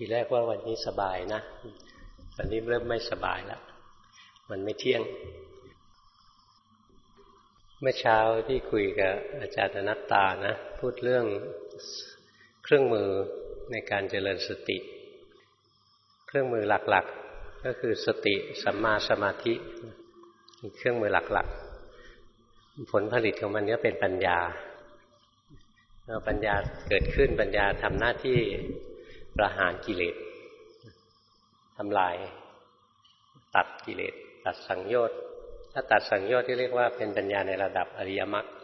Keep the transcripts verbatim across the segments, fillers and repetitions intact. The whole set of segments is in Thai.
ทีแรกว่าวันนี้สบายนะวันนี้เริ่มไม่สบายแล้วมันไม่เที่ยงเมื่อเช้าที่คุยกับอาจารย์อนัตตานะพูดเรื่องเครื่องมือในการเจริญสติเครื่องมือหลักๆก็คือสติสัมมาสมาธิเครื่องมือหลักๆผลผลิตของมันก็เป็นปัญญาแล้วปัญญาเกิดขึ้นปัญญาทำหน้าที่ประหารกิเลสทำลายตัดกิเลสตัดสังโยชน์ถ้าตัดสังโยชน์ที่เรียกว่าเป็นปัญญาในระดับอริยมรรค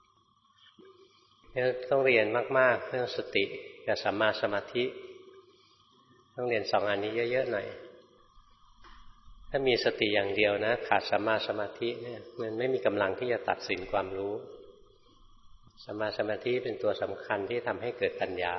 ต้องเรียนมากๆเรื่องสติกับสัมมาสมาธิต้องเรียนสองอันนี้เยอะๆหน่อยถ้ามีสติอย่างเดียวนะขาดสัมมาสมาธิเนี่ยมันไม่มีกำลังที่จะตัดสินความรู้สัมมาสมาธิเป็นตัวสำคัญที่ทำให้เกิดปัญญา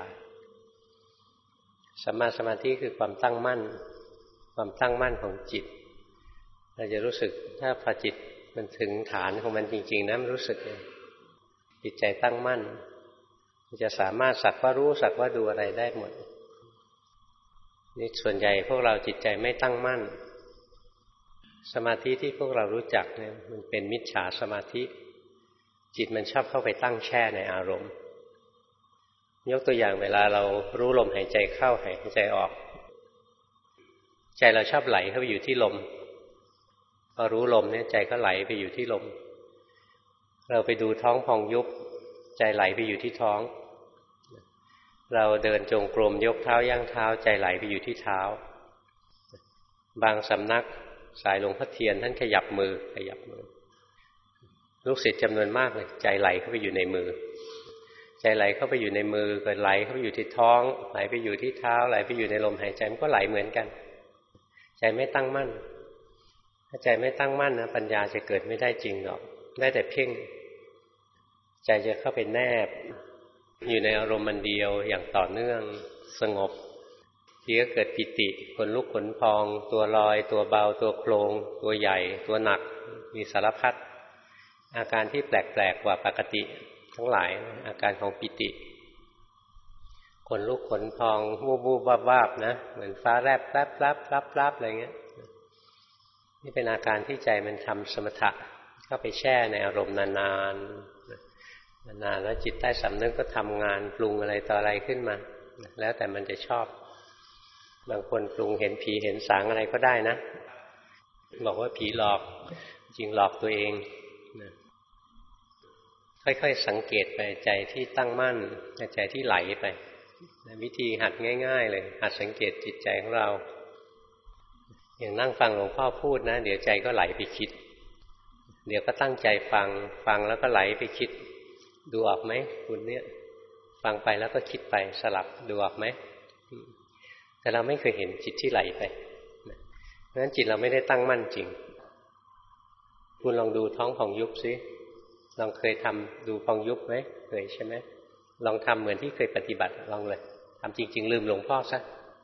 สัมมาสมาธิคือความตั้งมั่นความตั้งมั่นของจิตเราจะรู้สึกถ้าพอจิตมันถึงฐานของมันจริงๆนะมันรู้สึกจิตใจตั้งมั่นมันจะสามารถสักว่ารู้สักว่าดูอะไรได้หมดนี่ส่วนใหญ่พวกเราจิตใจไม่ตั้งมั่นสมาธิที่พวกเรารู้จักเนี่ยมันเป็นมิจฉาสมาธิจิตมันชอบเข้าไปตั้งแช่ในอารมณ์ยกตัวอย่างเวลาเรารู้ลมหายใจเข้าหายใจออกใจเราชอบไหลเข้าไปอยู่ที่ลมพอรู้ลมเนี่ยใจก็ไหลไปอยู่ที่ลมเราไปดูท้องพองยุบใจไหลไปอยู่ที่ท้องเราเดินจงกรมยกเท้าย่างเท้าใจไหลไปอยู่ที่เท้าบางสำนักสายหลวงพ่อเทียนท่านขยับมือขยับมือลูกศิษย์จำนวนมากเลยใจไหลเข้าไปอยู่ในมือใจไหลเข้าไปอยู่ในมือก็ไหลเข้าไปอยู่ที่ท้องไหลไปอยู่ที่เท้าไหลไปอยู่ในลมหายใจมันก็ไหลเหมือนกันใจไม่ตั้งมั่นถ้าใจไม่ตั้งมั่นนะปัญญาจะเกิดไม่ได้จริงหรอกได้แต่เพ่งใจจะเข้าไปแนบอยู่ในอารมณ์มันเดียวอย่างต่อเนื่องสงบทีก็เกิดปิติขนลุกขนพองตัวลอยตัวเบาตัวโครงตัวใหญ่ตัวหนักมีสารพัดอาการที่แปลกๆกว่าปกติทั้งหลายอาการของปิติขนลุกขนพองวูบวูบวาบวาบนะเหมือนฟ้าแลบแลบแลบแลบแลบอะไรเงี้ยนี่เป็นอาการที่ใจมันทำสมถะเข้าไปแช่ในอารมณ์นานๆนานๆแล้วจิตใต้สำนึกก็ทำงานปรุงอะไรต่ออะไรขึ้นมาแล้วแต่มันจะชอบบางคนปรุงเห็นผีเห็นสางอะไรก็ได้นะบอกว่าผีหลอกจริงหลอกตัวเองนะค่อยๆสังเกตไปใจที่ตั้งมั่นใจที่ไหลไปวิธีหัดง่ายๆเลยหัดสังเกตจิตใจของเราอย่างนั่งฟังหลวงพ่อพูดนะเดี๋ยวใจก็ไหลไปคิดเดี๋ยวก็ตั้งใจฟังฟังแล้วก็ไหลไปคิดดูออกไหมคุณเนี่ยฟังไปแล้วก็คิดไปสลับดูออกไหมแต่เราไม่เคยเห็นจิตที่ไหลไปเพราะฉะนั้นจิตเราไม่ได้ตั้งมั่นจริงคุณลองดูท้องพองยุบซิลองเคยทำดูพองยุบไหมเคยใช่ไหมลองทำเหมือนที่เคยปฏิบัติลองเลยทำจริงๆลืมหลวงพ่อซะ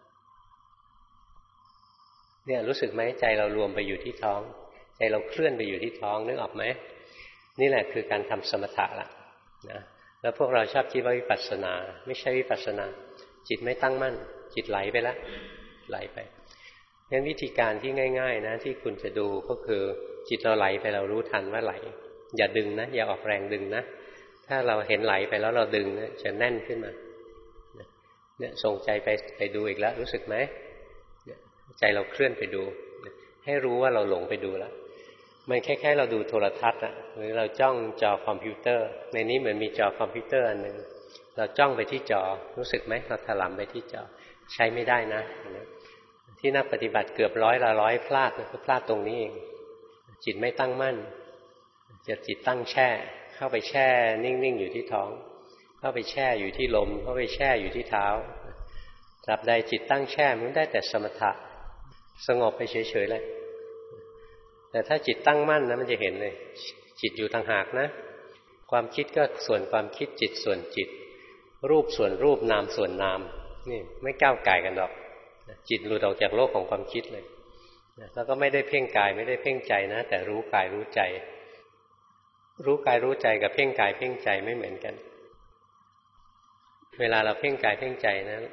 เนี่ยรู้สึกไหมใจเรารวมไปอยู่ที่ท้องใจเราเคลื่อนไปอยู่ที่ท้องนึกออกไหมนี่แหละคือการทำสมถะละนะแล้วพวกเราชอบคิดว่าวิปัสสนาไม่ใช่วิปัสสนาจิตไม่ตั้งมั่นจิตไหลไปแล้วไหลไปงั้นวิธีการที่ง่ายๆนะที่คุณจะดูก็คือจิตเราไหลไปเรารู้ทันว่าไหลอย่าดึงนะอย่าออกแรงดึงนะถ้าเราเห็นไหลไปแล้วเราดึงนะจะแน่นขึ้นมาเนี่ยส่งใจไปไปดูอีกแล้วรู้สึกไหมใจเราเคลื่อนไปดูให้รู้ว่าเราหลงไปดูแล้วมันคล้ายๆเราดูโทรทัศน์อะหรือเราจ้องจอคอมพิวเตอร์ในนี้เหมือนมีจอคอมพิวเตอร์อันหนึ่งเราจ้องไปที่จอรู้สึกไหมเราถลำไปที่จอใช้ไม่ได้นะที่นักปฏิบัติเกือบร้อยละร้อยพลาดก็พลาดตรงนี้เองจิตไม่ตั้งมั่นจะจิตตั้งแช่เข้าไปแช่นิ่งๆอยู่ที่ท้องเข้าไปแช่อยู่ที่ลมเข้าไปแช่อยู่ที่เท้าตราบใดจิตตั้งแช่มันได้แต่สมถะสงบไปเฉยๆเลยแต่ถ้าจิตตั้งมั่นนะมันจะเห็นเลยจิตอยู่ต่างหากนะความคิดก็ส่วนความคิดจิตส่วนจิตรูปส่วนรูปนามส่วนนามนี่ไม่ก้าวไก่กันหรอกจิตหลุดออกจากโลกของความคิดเลยแล้วก็ไม่ได้เพ่งกายไม่ได้เพ่งใจนะแต่รู้กายรู้ใจรู้กายรู้ใจกับเพ่งกายเพ่งใจไม่เหมือนกันเวลาเราเพ่งกายเพ่งใจนะ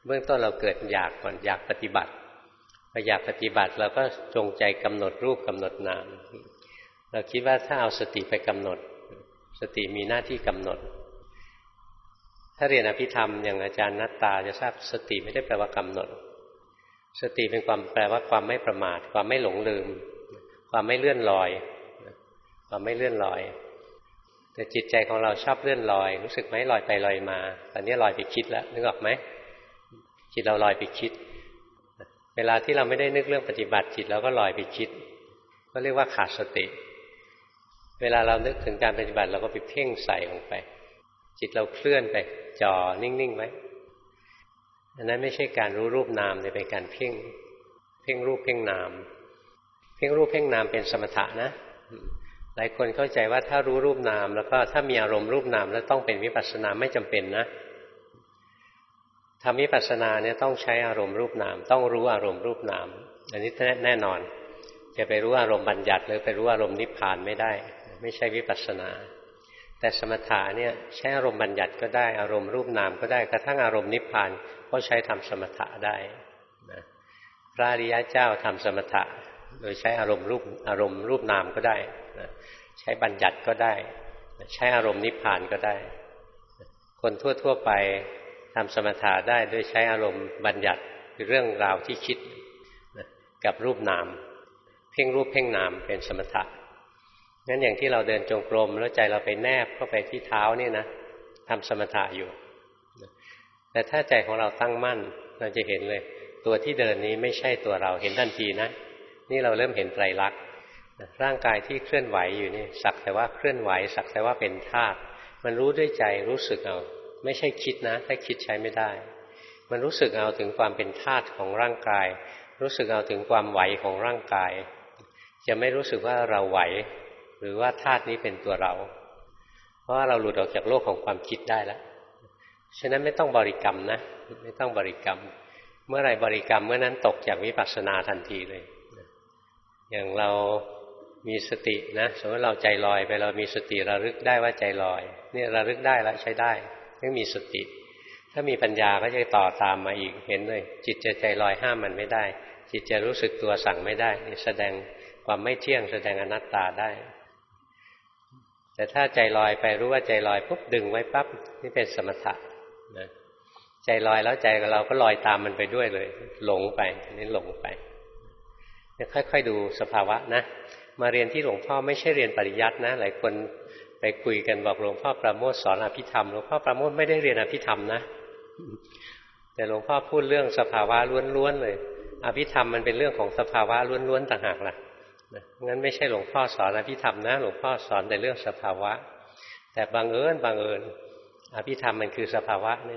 เบื้องต้นเราเกิดอยากก่อนอยากปฏิบัติพออยากปฏิบัติเราก็จงใจกำหนดรูปกำหนดนามเราคิดว่าถ้าเอาสติไปกำหนดสติมีหน้าที่กำหนดถ้าเรียนอภิธรรมอย่างอาจารย์นัตตาจะทราบสติไม่ได้แปลว่ากำหนดสติเป็นความแปลว่าความไม่ประมาทความไม่หลงลืมความไม่เลื่อนลอยความไม่เลื่อนลอยแต่จิตใจของเราชอบเลื่อนลอยรู้สึกไหมลอยไปลอยมาตอนนี้ลอยไปคิดแล้วนึกออกไหมจิตเราลอยไปคิดเวลาที่เราไม่ได้นึกเรื่องปฏิบัติจิตเราก็ลอยไปคิดก็เรียกว่าขาดสติเวลาเรานึกถึงการปฏิบัติเราก็ไปเพ่งใส่ลงไปจิตเราเคลื่อนไปจ่อนิ่งๆไว้อันนั้นไม่ใช่การรู้รูปนามแต่เป็นการเพ่งเพ่งรูปเพ่งนามเพ่งรูปเพ่งนามเป็นสมถะนะหลายคนเข้าใจว่าถ้ารู้รูปนามแล้วก็ถ้ามีอารมณ์รูปนามแล้วต้องเป็นวิปัสสนาไม่จำเป็นนะทำวิปัสสนาเนี่ยต้องใช้อารมณ์รูปนามต้องรู้อารมณ์รูปนามอันนี้แน่นอนจะไปรู้อารมณ์บัญญัติหรือไปรู้อารมณ์นิพพานไม่ได้ไม่ใช่วิปัสสนาแต่สมถะเนี่ยใช้อารมณ์บัญญัติก็ได้อารมณ์รูปนามก็ได้กระทั่งอารมณ์นิพพานก็ใช้ทำสมถะได้นะพระอริยเจ้าทำสมถะโดยใช้อารมณ์รูปอารมณ์รูปนามก็ได้นะใช้บัญญัติก็ได้ใช้อารมณ์นิพพานก็ได้คนทั่วๆไปทำสมถะได้โดยใช้อารมณ์บัญญัติคือเรื่องราวที่คิดนะกับรูปนามเพ่งรูปเพ่งนามเป็นสมถะงั้นอย่างที่เราเดินจงกรมแล้วใจเราไปแนบเข้าไปที่เท้านี่นะทำสมถะอยู่แต่ถ้าใจของเราตั้งมั่นเราจะเห็นเลยตัวที่เดินนี้ไม่ใช่ตัวเราเห็นทันทีนะนี่เราเริ่มเห็นไตรลักษณ์ร่างกายที่เคลื่อนไหวอยู่นี่สักแต่ว่าเคลื่อนไหวสักแต่ว่าเป็นธาตุมันรู้ด้วยใจรู้สึกเอาไม่ใช่คิดนะถ้าคิดใช้ไม่ได้มันรู้สึกเอาถึงความเป็นธาตุของร่างกายรู้สึกเอาถึงความไหวของร่างกายจะไม่รู้สึกว่าเราไหวหรือว่าธาตุนี้เป็นตัวเราเพราะว่าเราหลุดออกจากโลกของความคิดได้แล้วฉะนั้นไม่ต้องบริกรรมนะไม่ต้องบริกรรมเมื่อไรบริกรรมเมื่อนั้นตกจากวิปัสสนาทันทีเลยอย่างเรามีสตินะสมมติเราใจลอยไปเรามีสติระลึกได้ว่าใจลอยนี่ระลึกได้แล้วใช้ได้ไม่มีสติถ้ามีปัญญาก็จะต่อตามมาอีกเห็นเลยจิตจะใจลอยห้ามมันไม่ได้จิตจะรู้สึกตัวสั่งไม่ได้นี่แสดงความไม่เที่ยงแสดงอนัตตาได้แต่ถ้าใจลอยไปรู้ว่าใจลอยปุ๊บดึงไว้ปั๊บนี่เป็นสมถะนะใจลอยแล้วใจเราก็ลอยตามมันไปด้วยเลยหลงไปนี่หลงไปเนี่ยค่อยๆดูสภาวะนะมาเรียนที่หลวงพ่อไม่ใช่เรียนปริยัตินะหลายคนไปคุยกันบอกหลวงพ่อประโมทสอนอภิธรรมหลวงพ่อประโมทไม่ได้เรียนอภิธรรมนะแต่หลวงพ่อพูดเรื่องสภาวะล้วนๆเลยอภิธรรมมันเป็นเรื่องของสภาวะล้วนๆต่างหากล่ะงั้นไม่ใช่หลวงพ่อสอนอภิธรรมนะหลวงพ่อสอนแต่เรื่องสภาวะแต่บังเอิญบังเอิญอภิธรรมมันคือสภาวะนี่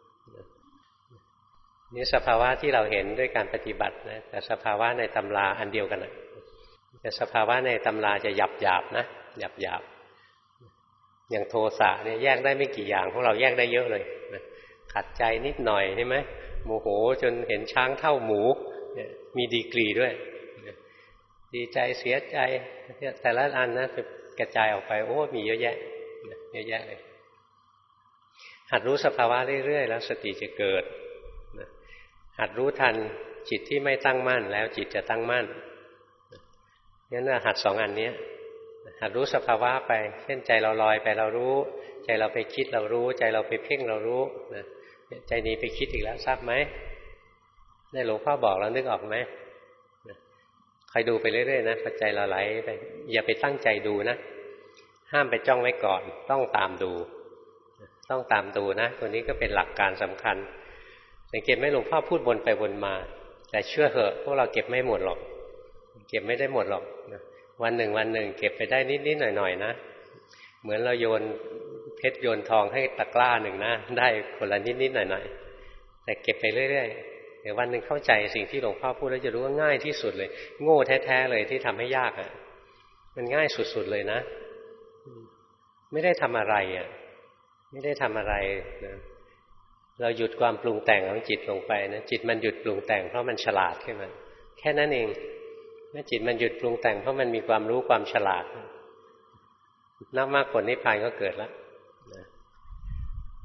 นี่สภาวะที่เราเห็นด้วยการปฏิบัตินะแต่สภาวะในตำราอันเดียวกันนะแต่สภาวะในตำราจะหยับหยาบนะหยับหยาบอย่างโทสะเนี่ยแยกได้ไม่กี่อย่างพวกเราแยกได้เยอะเลยนะขัดใจนิดหน่อยใช่ไหมโมโหจนเห็นช้างเท่าหมูเนี่ยมีดีกรีด้วยดีใจเสียใจแต่ละอันนะจะกระจายออกไปโอ้มีเยอะแยะเยอะแยะเลยหัดรู้สภาวะเรื่อยๆแล้วสติจะเกิดหัดรู้ทันจิตที่ไม่ตั้งมั่นแล้วจิตจะตั้งมั่นงั้นหัดสองอันนี้หัดรู้สภาวะไปเช่นใจเราลอยไปเรารู้ใจเราไปคิดเรารู้ใจเราไปเพ่งเรารู้นะใจนี้ไปคิดอีกแล้วทราบไหมได้หลวงพ่อบอกแล้วนึกออกไหมคอยดูไปเรื่อยๆนะพอใจเราไหลไปอย่าไปตั้งใจดูนะห้ามไปจ้องไว้ก่อนต้องตามดูต้องตามดูนะตัวนี้ก็เป็นหลักการสำคัญสังเกตไหมหลวงพ่อพูดวนไปวนมาแต่เชื่อเหอะพวกเราเก็บไม่หมดหรอกเก็บไม่ได้หมดหรอกวันหนึ่งวันหนึ่งเก็บไปได้นิดๆหน่อยๆนะเหมือนเราโยนเพชรโยนทองให้ตะกร้าหนึ่งนะได้คนละนิดๆหน่อยๆแต่เก็บไปเรื่อยๆเดี๋ยววันหนึ่งเข้าใจสิ่งที่หลวงพ่อพูดแล้วจะรู้ว่าง่ายที่สุดเลยโง่แท้ๆเลยที่ทำให้ยากอ่ะมันง่ายสุดๆเลยนะไม่ได้ทำอะไรอ่ะไม่ได้ทำอะไรนะเราหยุดความปรุงแต่งของจิตลงไปนะจิตมันหยุดปรุงแต่งเพราะมันฉลาดขึ้นมาแค่นั้นเองเมื่อจิตมันหยุดปรุงแต่งเพราะมันมีความรู้ความฉลาดนักมากผลนิพพานก็เกิดแล้วนะ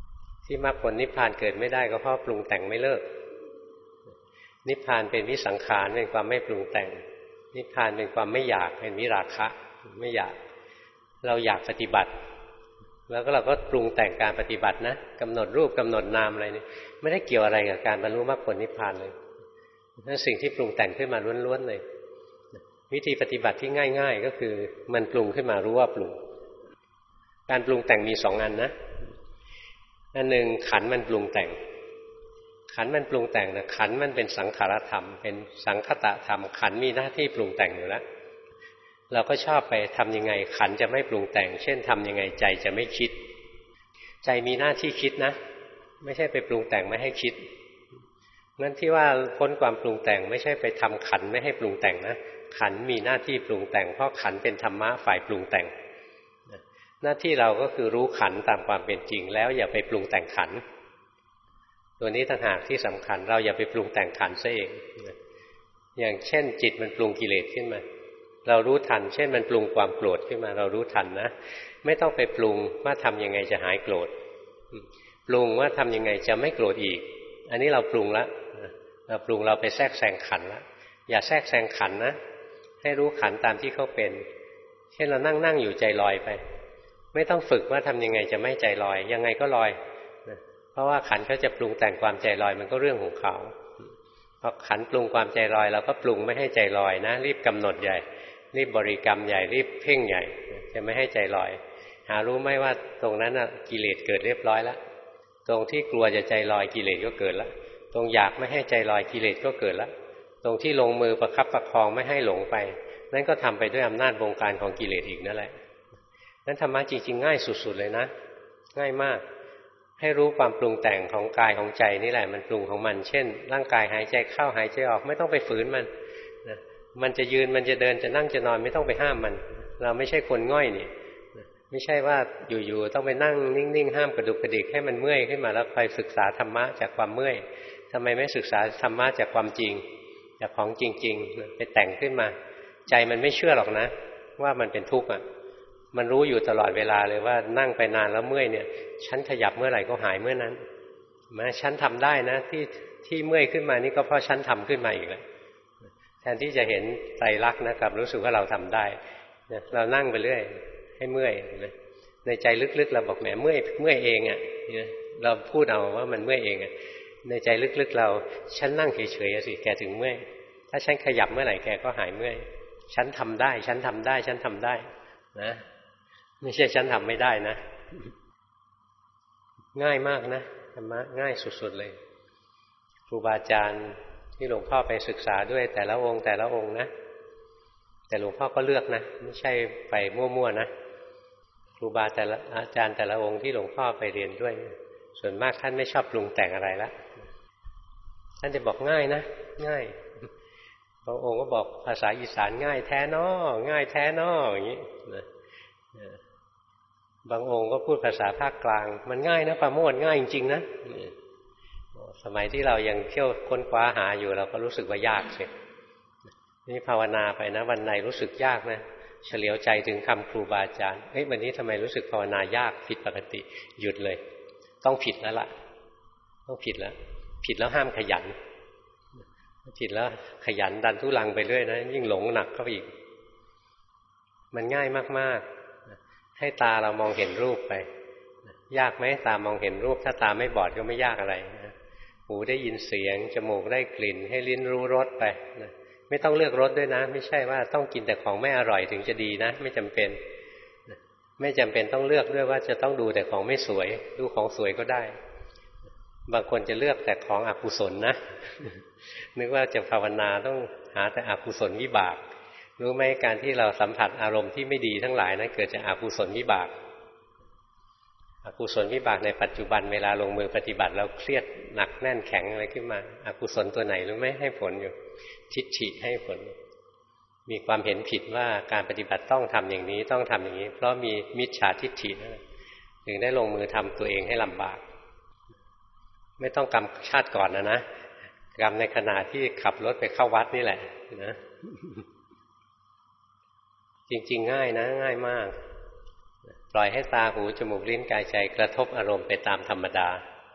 ที่มรรคผลนิพพานเกิดไม่ได้ก็เพราะปรุงแต่งไม่เลิกนิพพานเป็นวิสังขารเป็นความไม่ปรุงแต่งนิพพานเป็นความไม่อยากเป็นวิราคะไม่อยากเราอยากปฏิบัติแล้วก็เราก็ปรุงแต่งการปฏิบัตินะกำหนดรูปกำหนดนามอะไรนี่ไม่ได้เกี่ยวอะไรกับการบรรลุมรรคผลนิพพานเลยนั่นสิ่งที่ปรุงแต่งขึ้นมาล้วนๆเลยวิธีปฏิบัติที่ง่ายๆก็คือมันปรุงขึ้นมารู้ว่าปรุงการปรุงแต่งมีสองอันนะอันหนึ่งขันมันปรุงแต่งขันมันปรุงแต่งนะขันมันเป็นสังขารธรรมเป็นสังคตธรรมขันมีหน้าที่ปรุงแต่งอยู่แล้วเราก็ชอบไปทำยังไงขันจะไม่ปรุงแต่งเช่นทำยังไงใจจะไม่คิดใจมีหน้าที่คิดนะไม่ใช่ไปปรุงแต่งไม่ให้คิดงั้นที่ว่าพ้นความปรุงแต่งไม่ใช่ไปทำขันไม่ให้ปรุงแต่งนะขันมีหน้าที่ปรุงแต่งเพราะขันเป็นธรรมะฝ่ายปรุงแต่งหน้าที่เราก็คือรู้ขันตามความเป็นจริงแล้วอย่าไปปรุงแต่งขันตัวนี้ต่างหากที่สำคัญเราอย่าไปปรุงแต่งขันซะเองอย่างเช่นจิตมันปรุงกิเลสขึ้นมาเรารู้ทันเช่นมันปรุงความโกรธขึ้นมาเรารู้ทันนะไม่ต้องไปปรุงว่าทำยังไงจะหายโกรธปรุงว่าทำยังไงจะไม่โกรธอีกอันนี้เราปรุงละเราปรุงเราไปแทรกแซงขันละอย่าแทรกแซงขันนะให้รู้ขันตามที่เขาเป็นเช่นเรานั่งนั่งอยู่ใจลอยไปไม่ต้องฝึกว่าทำยังไงจะไม่ใจลอยยังไงก็ลอยเพราะว่าขันเขาจะปรุงแต่งความใจลอยมันก็เรื่องของเขาพอขันปรุงความใจลอยเราก็ปรุงไม่ให้ใจลอยนะรีบกำหนดใหญ่รีบบริกรรมใหญ่รีบเพ่งใหญ่จะไม่ให้ใจลอยหารู้ไหมว่าตรงนั้นกิเลสเกิดเรียบร้อยแล้วตรงที่กลัวจะใจลอยกิเลสก็เกิดแล้วตรงอยากไม่ให้ใจลอยกิเลสก็เกิดแล้วตรงที่ลงมือประคับประคองไม่ให้หลงไปนั่นก็ทำไปด้วยอำนาจบงการของกิเลสอีกนั่นแหละนั้นธรรมะจริงๆง่ายสุดๆเลยนะง่ายมากให้รู้ความปรุงแต่งของกายของใจนี่แหละมันปรุงของมันเช่นร่างกายหายใจเข้าหายใจออกไม่ต้องไปฝืนมันนะมันจะยืนมันจะเดินจะนั่งจะนอนไม่ต้องไปห้ามมันเราไม่ใช่คนง่อยนี่ไม่ใช่ว่าอยู่ๆต้องไปนั่งนิ่งๆห้ามกระดุกกระดิกให้มันเมื่อยขึ้นมาแล้วคอยศึกษาธรรมะจากความเมื่อยทำไมไม่ศึกษาธรรมะจากความจริงจากของจริงๆไปแต่งขึ้นมาใจมันไม่เชื่อหรอกนะว่ามันเป็นทุกข์อ่ะมันรู้อยู่ตลอดเวลาเลยว่านั่งไปนานแล้วเมื่อยเนี่ยฉันขยับเมื่อไหร่ก็หายเมื่อนั้นมาฉันทำได้นะที่ที่เมื่อยขึ้นมานี่ก็เพราะฉันทำขึ้นมาอีกแล้วแทนที่จะเห็นไตรลักษณ์นะกลับรู้สึกว่าเราทำได้เรานั่งไปเรื่อยให้เมื่อยในใจลึกๆเราบอกแหมเมื่อยเมื่อยเองอ่ะเราพูดเอาว่ามันเมื่อยเองอ่ะในใจลึกๆเราฉันนั่งเฉยๆสิแกถึงเมื่อยถ้าฉันขยับเมื่อไหร่แกก็หายเมื่อยฉันทำได้ฉันทำได้ฉันทำได้นะไม่ใช่ฉันทำไม่ได้นะง่ายมากนะธรรมะง่ายสุดๆเลยครูบาอาจารย์ที่หลวงพ่อไปศึกษาด้วยแต่ละองค์แต่ละองค์นะแต่หลวงพ่อก็เลือกนะไม่ใช่ไปมั่วๆนะครูบาแต่ละอาจารย์แต่ละองค์ที่หลวงพ่อไปเรียนด้วยส่วนมากท่านไม่ชอบปรุงแต่งอะไรละท่านจะบอกง่ายนะง่ายบางองค์ก็บอกภาษาอีสานง่ายแท้น้อง่ายแท้น้ออย่างนี้นะบางองค์ก็พูดภาษาภาคกลางมันง่ายนะปราโมทย์ง่ายจริงๆนะสมัยที่เรายังเที่ยวค้นคว้าหาอยู่เราก็รู้สึกว่ายากสินี่ภาวนาไปนะวันไหนรู้สึกยากนะเฉลียวใจถึงคำครูบาอาจารย์เฮ้ยวันนี้ทำไมรู้สึกภาวนายากผิดปกติหยุดเลยต้องผิดแล้วล่ะต้องผิดแล้วผิดแล้วห้ามขยันผิดแล้วขยันดันทุลังไปเรื่อยนะยิ่งหลงหนักเข้าไปอีกมันง่ายมากๆให้ตาเรามองเห็นรูปไปยากไหมตามองเห็นรูปถ้าตาไม่บอดก็ไม่ยากอะไรนะหูได้ยินเสียงจมูกได้กลิ่นให้ลิ้นรู้รสไปนะไม่ต้องเลือกรสด้วยนะไม่ใช่ว่าต้องกินแต่ของไม่อร่อยถึงจะดีนะไม่จำเป็นไม่จำเป็นต้องเลือกด้วยว่าจะต้องดูแต่ของไม่สวยดูของสวยก็ได้บางคนจะเลือกแต่ของอกุศลนะนึกว่าจะภาวนาต้องหาแต่อกุศลวิบากรู้ไหมการที่เราสัมผัสอารมณ์ที่ไม่ดีทั้งหลายนั้นเกิดจากอกุศลวิบากอกุศลวิบากในปัจจุบันเวลาลงมือปฏิบัติเราเครียดหนักแน่นแข็งอะไรขึ้นมาอกุศลตัวไหนรู้ไหมให้ผลอยู่ทิฏฐิให้ผลมีความเห็นผิดว่าการปฏิบัติต้องทำอย่างนี้ต้องทำอย่างนี้เพราะมีมิจฉาทิฏฐิถึงได้ลงมือทำตัวเองให้ลำบากไม่ต้องกรรมชาติก่อนนะนะกรรมในขณะที่ขับรถไปเข้าวัดนี่แหละนะจริงๆง่ายนะง่ายมากปล่อยให้ตาหูจมูกลิ้นกายใจกระทบอารมณ์ไปตามธรรมดา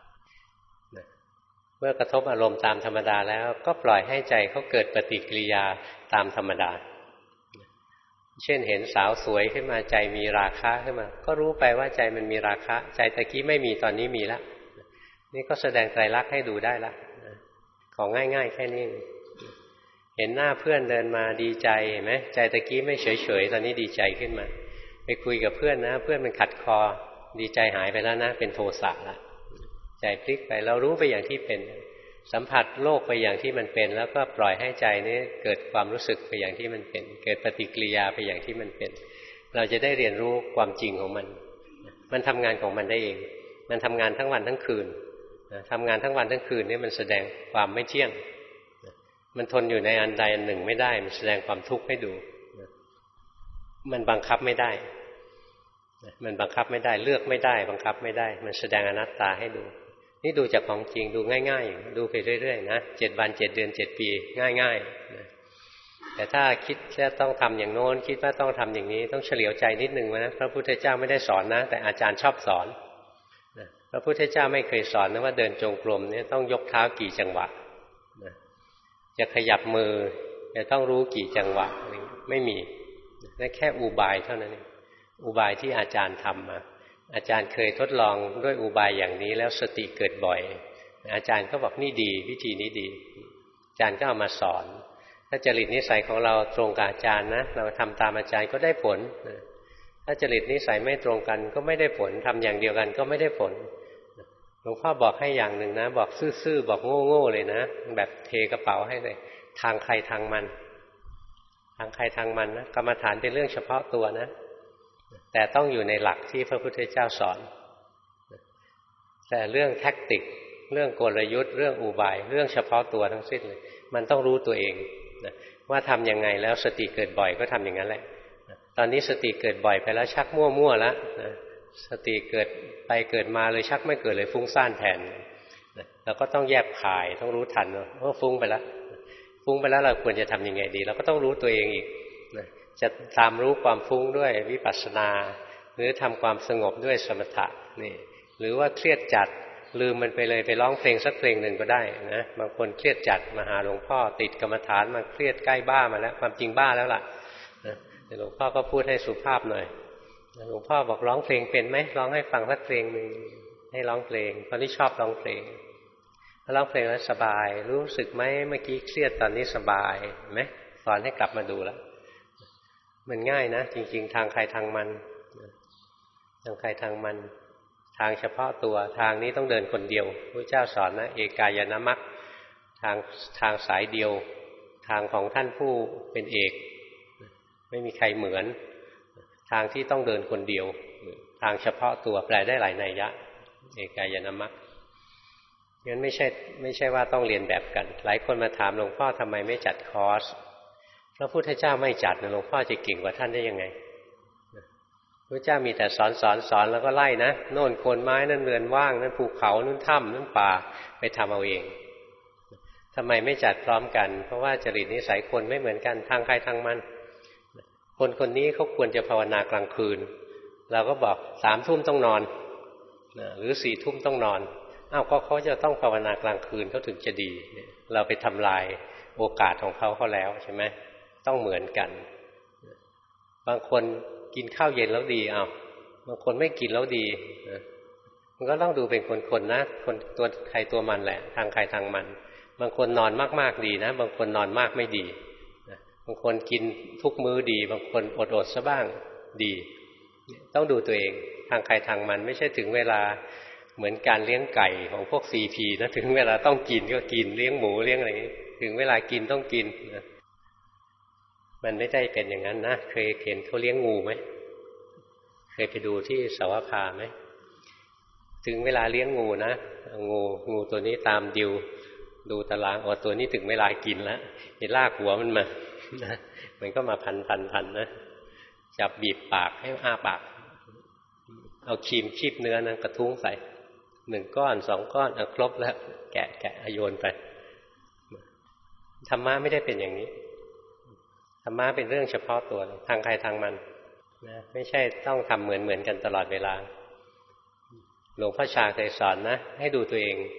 มื่อกระทบอารมณ์ตามธรรมดาแล้วก็ปล่อยให้ใจเขาเกิดปฏิกิริยาตามธรรมดาเช่นเห็นสาวสวยขึ้นมาใจมีราคะขึ้นมาก็รู้ไปว่าใจมันมีราคะใจตะกี้ไม่มีตอนนี้มีแล้วนี่ก็แสดงไตรลักษณ์ให้ดูได้ละของง่ายๆแค่นี้เห็นหน้าเพื่อนเดินมาดีใจเห็นไหมใจตะกี้ไม่เฉยๆตอนนี้ดีใจขึ้นมาไปคุยกับเพื่อนนะเพื่อนมันขัดคอดีใจหายไปแล้วนะเป็นโทสะละใจพลิกไปเรารู้ไปอย่างที่เป็นสัมผัสโลกไปอย่างที่มันเป็นแล้วก็ปล่อยให้ใจนี้เกิดความรู้สึกไปอย่างที่มันเป็นเกิดปฏิกิริยาไปอย่างที่มันเป็นเราจะได้เรียนรู้ความจริงของมันมันทำงานของมันได้เองมันทำงานทั้งวันทั้งคืนทำงานทั้งวันทั้งคืนนี่มันแสดงความไม่เที่ยงมันทนอยู่ในอันใดอันหนึ่งไม่ได้มันแสดงความทุกข์ให้ดูมันบังคับไม่ได้มันบังคับไม่ได้เลือกไม่ได้บังคับไม่ได้มันแสดงอนัตตาให้ดูนี่ดูจากของจริงดูง่ายๆดูไปเรื่อยๆนะเจ็ดวันเจ็ดเดือนเจ็ดปีง่ายๆนะแต่ถ้าคิดจะต้องทำอย่างโน้นคิดว่าต้องทำอย่างนี้ต้องเฉลียวใจนิดนึงนะพระพุทธเจ้าไม่ได้สอนนะแต่อาจารย์ชอบสอนนะพระพุทธเจ้าไม่เคยสอนนะว่าเดินจงกรมเนี่ยต้องยกเท้ากี่จังหวะนะจะขยับมือจะต้องรู้กี่จังหวะไม่มีนั่นแค่อุบายเท่านั้นเองอุบายที่อาจารย์ทำมาอาจารย์เคยทดลองด้วยอุบายอย่างนี้แล้วสติเกิดบ่อยอาจารย์ก็บอกนี่ดีวิธีนี้ดีอาจารย์ก็เอามาสอนถ้าจริตนิสัยของเราตรงกับอาจารย์นะเราทำตามอาจารย์ก็ได้ผลถ้าจริตนิสัยไม่ตรงกันก็ไม่ได้ผลทำอย่างเดียวกันก็ไม่ได้ผลหลวงพ่อบอกให้อย่างหนึ่งนะบอกซื่อๆบอกโง่ๆเลยนะแบบเทกระเป๋าให้เลยทางใครทางมันทางใครทางมันนะกรรมฐานเป็นเรื่องเฉพาะตัวนะแต่ต้องอยู่ในหลักที่พระพุทธเจ้าสอนแต่เรื่องแทคติกเรื่องกลยุทธ์เรื่องอุบายเรื่องเฉพาะตัวทั้งสิ้นเลยมันต้องรู้ตัวเองนะว่าทำยังไงแล้วสติเกิดบ่อยก็ทำอย่างนั้นแหละตอนนี้สติเกิดบ่อยไปแล้วชักมั่วๆแล้วนะสติเกิดไปเกิดมาเลยชักไม่เกิดเลยฟุ้งซ่านแทนนะเราก็ต้องแยบคายต้องรู้ทันว่าฟุ้งไปแล้วฟุ้งไปแล้วเราควรจะทำยังไงดีเราก็ต้องรู้ตัวเองอีกนะจะตามรู้ความฟุ้งด้วยวิปัสสนาหรือทำความสงบด้วยสมถะนี่หรือว่าเครียดจัดลืมมันไปเลยไปร้องเพลงสักเพลงหนึ่งก็ได้นะบางคนเครียดจัดมาหาหลวงพ่อติดกรรมฐานมาเครียดใกล้บ้ามาแล้วความจริงบ้าแล้วล่ะนะหลวงพ่อก็พูดให้สุภาพหน่อยหลวงพ่อบอกร้องเพลงเป็นไหมร้องให้ฟังสักเพลงหนึ่งให้ร้องเพลงตอนนี้ชอบร้องเพลงร้องเพลงแล้วสบายรู้สึกไหมเมื่อกี้เครียดตอนนี้สบายไหมสอนให้กลับมาดูแล้วมันง่ายนะจริงๆทางใครทางมันทางใครทางมันทางเฉพาะตัวทางนี้ต้องเดินคนเดียวพระเจ้าสอนนะเอกายนมรรคทางทางสายเดียวทางของท่านผู้เป็นเอกไม่มีใครเหมือนทางที่ต้องเดินคนเดียวทางเฉพาะตัวแปลได้หลายนัยยะเอกายนมรรคงั้นไม่ใช่ไม่ใช่ว่าต้องเรียนแบบกันหลายคนมาถามหลวงพ่อทำไมไม่จัดคอร์สพระพุทธเจ้าไม่จัดหลวงพ่อจะเก่งกว่าท่านได้ยังไงพระเจ้ามีแต่สอนสอนสอนแล้วก็ไล่นะโน่นโคนไม้นั่นเรือนว่างนั่นภูเขานั่นถ้ำนั่นป่าไปทำเอาเองทำไมไม่จัดพร้อมกันเพราะว่าจริตนิสัยคนไม่เหมือนกันทางใครทางมันคนคนนี้เขาควรจะภาวนากลางคืนเราก็บอกสามทุ่มต้องนอนหรือสี่ทุ่มต้องนอนอ้าวก็เขาจะต้องภาวนากลางคืนเขาถึงจะดีเราไปทำลายโอกาสของเขาเขาแล้วใช่ไหมต้องเหมือนกันบางคนกินข้าวเย็นแล้วดีอ้าวบางคนไม่กินแล้วดีมันก็ต้องดูเป็นคนๆนะคนตัวใครตัวมันแหละทางใครทางมันบางคนนอนมากๆดีนะบางคนนอนมากไม่ดีบางคนกินทุกมื้อดีบางคนอดๆซะบ้างดีต้องดูตัวเองทางใครทางมันไม่ใช่ถึงเวลาเหมือนการเลี้ยงไก่ของพวก ซี พี นะถึงเวลาต้องกินก็กินเลี้ยงหมูเลี้ยงอะไรถึงเวลากินต้องกินนะมันไม่ได้เป็นอย่างนั้นนะเคยเห็นเขาเลี้ยงงูไหมเคยไปดูที่สาวภาไหมถึงเวลาเลี้ยงงูนะงูงูตัวนี้ตามดิวดูตารางอ๋อตัวนี้ถึงเวลากินแล้วเห็นลากหัวมันมานะมันก็มาพันพันพันนะจับบีบปากให้อ้าปากเอาครีมคีบเนื้อนะกระทุ้งใส่หนึ่งก้อนสองก้อนเอาครบแล้วแกะแกะโยนไปธรรมะไม่ได้เป็นอย่างนี้ธรรมะเป็นเรื่องเฉพาะตัวทางใครทางมันนะไม่ใช่ต้องทำเหมือนเหมือนกันตลอดเวลาหลวงพ่อชาเคยสอนนะให้ดูตัวเอง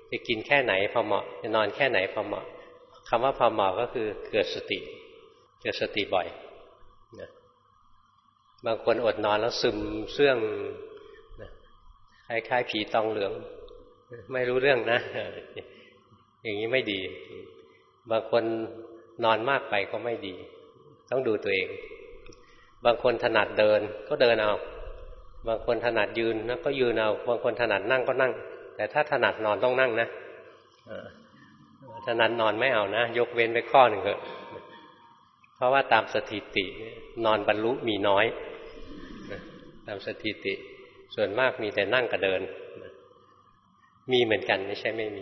จะกินแค่ไหนพอเหมาะจะนอนแค่ไหนพอเหมาะคำว่าพอเหมาะก็คือเกิดสติเกิดสติบ่อยนะบางคนอดนอนแล้วซึมเสื่องนะคล้ายๆผีตองเหลืองไม่รู้เรื่องนะอย่างนี้ไม่ดีบางคนนอนมากไปก็ไม่ดีต้องดูตัวเองบางคนถนัดเดินก็เดินเอาบางคนถนัดยืนนะก็ยืนเอาบางคนถนัดนั่งก็นั่งแต่ถ้าถนัดนอนต้องนั่งนะถนัดนอนไม่เอานะยกเว้นไปข้อหนึ่งเถอะเพราะว่าตามสถิตินอนบรรลุมีน้อยตามสถิติส่วนมากมีแต่นั่งกับเดินมีเหมือนกันไม่ใช่ไม่มี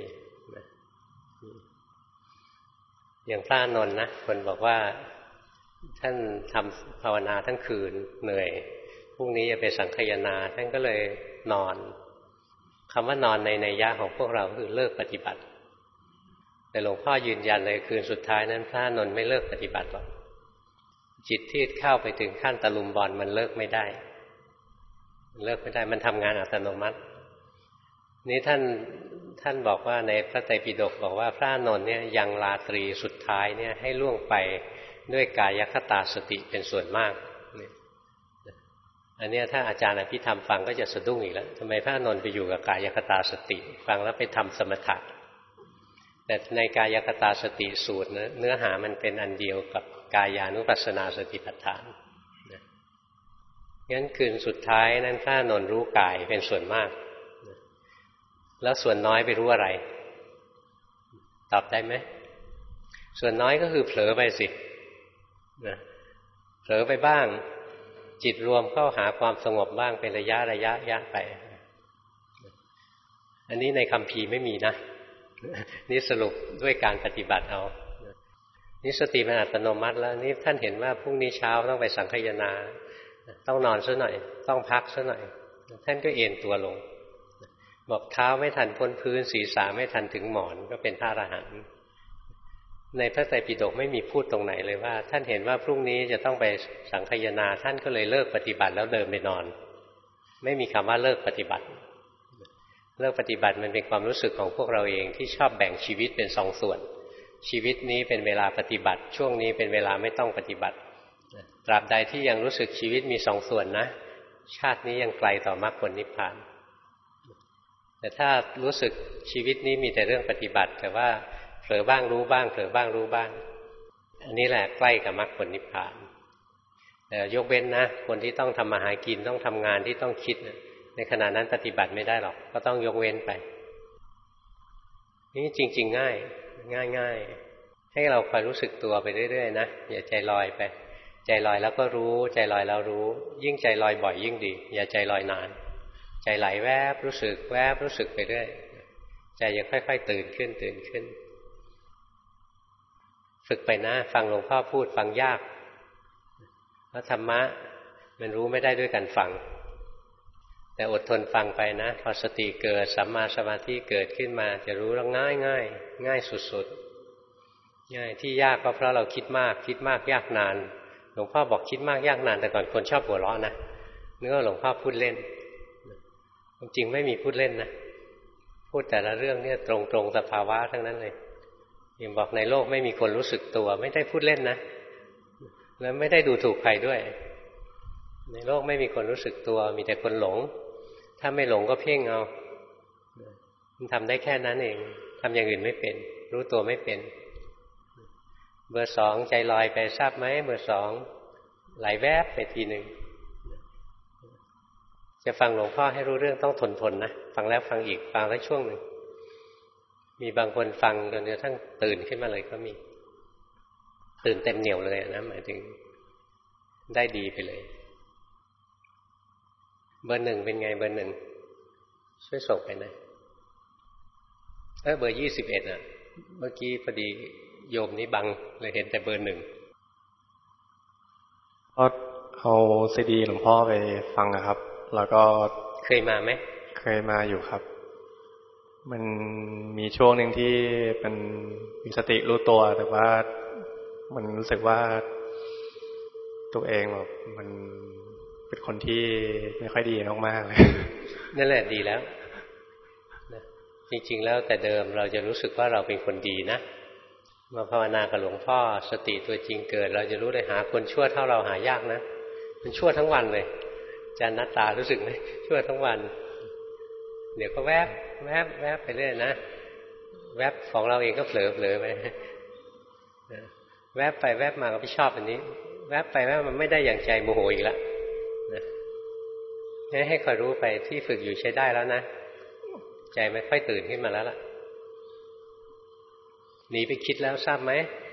อย่างพระอานนท์นะคนบอกว่าท่านทำภาวนาทั้งคืนเหนื่อยพรุ่งนี้จะไปสังคายนาท่านก็เลยนอนคำว่านอนในนัยยะของพวกเราคือเลิกปฏิบัติแต่หลวงพ่อยืนยันเลยคืนสุดท้ายนั้นพระอานนท์ไม่เลิกปฏิบัติหรอกจิตที่เข้าไปถึงขั้นตะลุมบอลมันเลิกไม่ได้มันเลิกไม่ได้มันทำงานอัตโนมัตินี้ท่านท่านบอกว่าในพระไตรปิฎกบอกว่าพระอานนท์เนี่ยยังราตรีสุดท้ายเนี่ยให้ล่วงไปด้วยกายคตาสติเป็นส่วนมากอันนี้ถ้าอาจารย์อภิธรรมฟังก็จะสะดุ้งอีกแล้วทำไมพระอานนท์ไปอยู่กับกายคตาสติฟังแล้วไปทำสมถะแต่ในกายคตาสติสูตรนะเนื้อหามันเป็นอันเดียวกับกายานุปัสสนาสติปัฏฐานงั้นคืนสุดท้ายนั้นพระอานนท์รู้กายเป็นส่วนมากแล้วส่วนน้อยไปรู้อะไรตอบได้ไหมส่วนน้อยก็คือเผลอไปสินะเผลอไปบ้างจิตรวมเข้าหาความสงบบ้างเป็นระยะระยะยะไปอันนี้ในคัมภีร์ไม่มีนะนี่สรุปด้วยการปฏิบัติเอานี่สติมันอัตโนมัติแล้วนี่ท่านเห็นว่าพรุ่งนี้เช้าต้องไปสังคายนาต้องนอนซะหน่อยต้องพักซะหน่อยท่านก็เอนตัวลงบอกเท้าไม่ทันพ้นพื้นศีรษะไม่ทันถึงหมอนก็เป็นพระอรหันต์ในพระไตรปิฎกไม่มีพูดตรงไหนเลยว่าท่านเห็นว่าพรุ่งนี้จะต้องไปสังคายนาท่านก็เลยเลิกปฏิบัติแล้วเดินไปนอนไม่มีคำว่าเลิกปฏิบัติเลิกปฏิบัติมันเป็นความรู้สึกของพวกเราเองที่ชอบแบ่งชีวิตเป็นสองส่วนชีวิตนี้เป็นเวลาปฏิบัติช่วงนี้เป็นเวลาไม่ต้องปฏิบัติตราบใดที่ยังรู้สึกชีวิตมีสองส่วนนะชาตินี้ยังไกลต่อมรรคผลนิพพานแต่ถ้ารู้สึกชีวิตนี้มีแต่เรื่องปฏิบัติแต่ว่าเผลอบ้างรู้บ้างเผลอบ้างรู้บ้างอันนี้แหละใกล้กับมรรคผลนิพพานแต่ยกเว้นนะคนที่ต้องทำมาหากินต้องทำงานที่ต้องคิดในขณะนั้นปฏิบัติไม่ได้หรอกก็ต้องยกเว้นไปนี่จริงๆง่ายง่ายง่ายให้เราคอยรู้สึกตัวไปเรื่อยๆนะอย่าใจลอยไปใจลอยแล้วก็รู้ใจลอยแล้วรู้ยิ่งใจลอยบ่อยยิ่งดีอย่าใจลอยนานใจไหลแวบรู้สึกแวบรู้สึกไปเรื่อยใจจะค่อยๆตื่นขึ้นตื่นขึ้นฝึกไปนะฟังหลวงพ่อพูดฟังยากเพราะธรรมะมันรู้ไม่ได้ด้วยการฟังแต่อดทนฟังไปนะพอสติเกิดสัมมาสมาธิเกิดขึ้นมาจะรู้แล้วง่ายง่ายง่ายสุดๆง่ายที่ยากก็เพราะเราคิดมากคิดมากยากนานหลวงพ่อบอกคิดมากยากนานแต่ก่อนคนชอบหัวเราะนะนึกว่าหลวงพ่อพูดเล่นจริงไม่มีพูดเล่นนะพูดแต่ละเรื่องเนี่ยตรงๆสภาวะทั้งนั้นเลยยังบอกในโลกไม่มีคนรู้สึกตัวไม่ได้พูดเล่นนะแล้วไม่ได้ดูถูกใครด้วยในโลกไม่มีคนรู้สึกตัวมีแต่คนหลงถ้าไม่หลงก็เพ่งเอามันทำได้แค่นั้นเองทำอย่างอื่นไม่เป็นรู้ตัวไม่เป็นเบอร์สองใจลอยไปทราบไหมเบอร์สองไหลแวบไปทีหนึ่งจะฟังหลวงพ่อให้รู้เรื่องต้องทนทนนะฟังแล้วฟังอีกฟังแล้วช่วงหนึ่งมีบางคนฟังจนกระทั่งตื่นขึ้นมาเลยก็มีตื่นเต็มเหนี่ยวเลยนะหมายถึงได้ดีไปเลยเบอร์หนึ่งเป็นไงเบอร์หนึ่งช่วยส่งไปนะเออเบอร์ยี่สิบเอ็ดอ่ะเมื่อกี้พอดีโยมนี้บังเลยเห็นแต่เบอร์หนึ่งก็เอาซีดีหลวงพ่อไปฟังนะครับแล้วก็เคยมาไหมเคยมาอยู่ครับมันมีช่วงหนึ่งที่มันมีสติรู้ตัวแต่ว่ามันรู้สึกว่าตัวเองแบบมันเป็นคนที่ไม่ค่อยดีมากๆเลยนั่นแหละดีแล้วนะจริงๆแล้วแต่เดิมเราจะรู้สึกว่าเราเป็นคนดีนะมาภาวนากับหลวงพ่อสติตัวจริงเกิดเราจะรู้เลยหาคนชั่วเท่าเราหายากนะมันชั่วทั้งวันเลยอาจารย์นัตตารู้สึกไหมชั่วทั้งวันเดี๋ยวก็แวบแวบแวบไปเรื่อยนะแวบของเราเองก็เผลอเผลอไปแวบไปแวบมาก็ไม่ชอบอันนี้แวบไปแวบมันไม่ได้อย่างใจโมโหอีกแล้วนะให้คอยรู้ไปที่ฝึกอยู่ใช้ได้แล้วนะใจไม่ค่อยตื่นขึ้นมาแล้วล่ะหนีไปคิดแล้วทราบไหม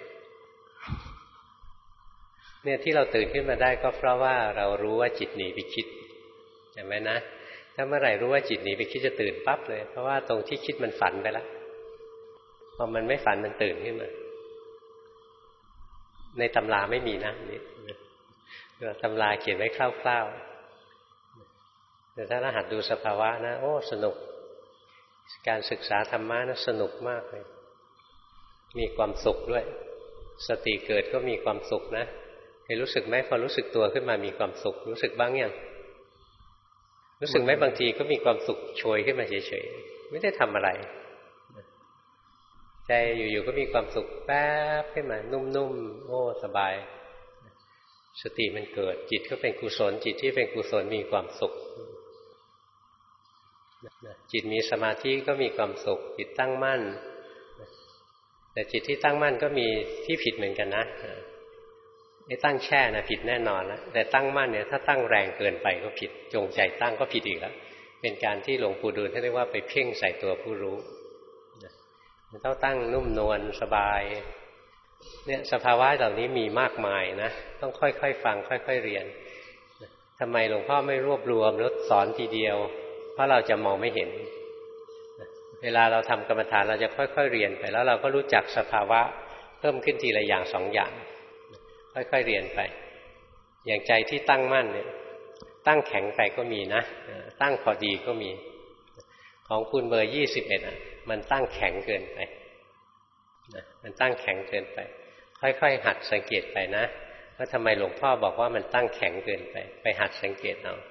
เนี่ยที่เราตื่นขึ้นมาได้ก็เพราะว่าเรารู้ว่าจิตหนีไปคิดเห็นไหมนะถ้าเมื่อไหร่รู้ว่าจิตหนีไปคิดจะตื่นปั๊บเลยเพราะว่าตรงที่คิดมันฝันไปแล้วพอมันไม่ฝันมันตื่นขึ้นมาในตำราไม่มีนะนี่ตำราเขียนไว้คร่าวๆแต่ถ้าเราหัดดูสภาวะนะโอ้สนุกการศึกษาธรรมะนะสนุกมากเลยมีความสุขด้วยสติเกิดก็มีความสุขนะเคยรู้สึกไหมพอรู้สึกตัวขึ้นมามีความสุขรู้สึกบ้างยังรู้สึกไหมบางทีก็มีความสุขโชยขึ้นมาเฉยๆไม่ได้ทำอะไรใจอยู่ๆก็มีความสุขแป๊บขึ้นมานุ่มๆโอ้สบายสติมันเกิดจิตก็เป็นกุศลจิตที่เป็นกุศลมีความสุขจิตมีสมาธิก็มีความสุขจิตตั้งมั่นแต่จิตที่ตั้งมั่นก็มีที่ผิดเหมือนกันนะไอ้ตั้งแช่นะผิดแน่นอนแล้วแต่ตั้งมั่นเนี่ยถ้าตั้งแรงเกินไปก็ผิดจงใจตั้งก็ผิดอีกแล้วเป็นการที่หลวงปู่ดูลท่านเรียกว่าไปเพ่งใส่ตัวผู้รู้มันต้องตั้งนุ่มนวลสบายเนี่ยสภาวะเหล่านี้มีมากมายนะต้องค่อยๆฟังค่อยๆเรียนทำไมหลวงพ่อไม่รวบรวมแล้วสอนทีเดียวเพราะเราจะมองไม่เห็นเวลาเราทำกรรมฐานเราจะค่อยๆเรียนไปแล้วเราก็รู้จักสภาวะเพิ่มขึ้นทีละอย่างสองอย่างค่อยๆเรียนไปอย่างใจที่ตั้งมั่นเนี่ยตั้งแข็งไปก็มีนะตั้งพอดีก็มีของคุณเบอร์ยี่สิบเอ็ดอ่ะมันตั้งแข็งเกินไปนะมันตั้งแข็งเกินไปค่อยๆหัดสังเกตไปนะว่าทำไมหลวงพ่อบอกว่ามันตั้งแข็งเกินไปไปหัดสังเกตเอา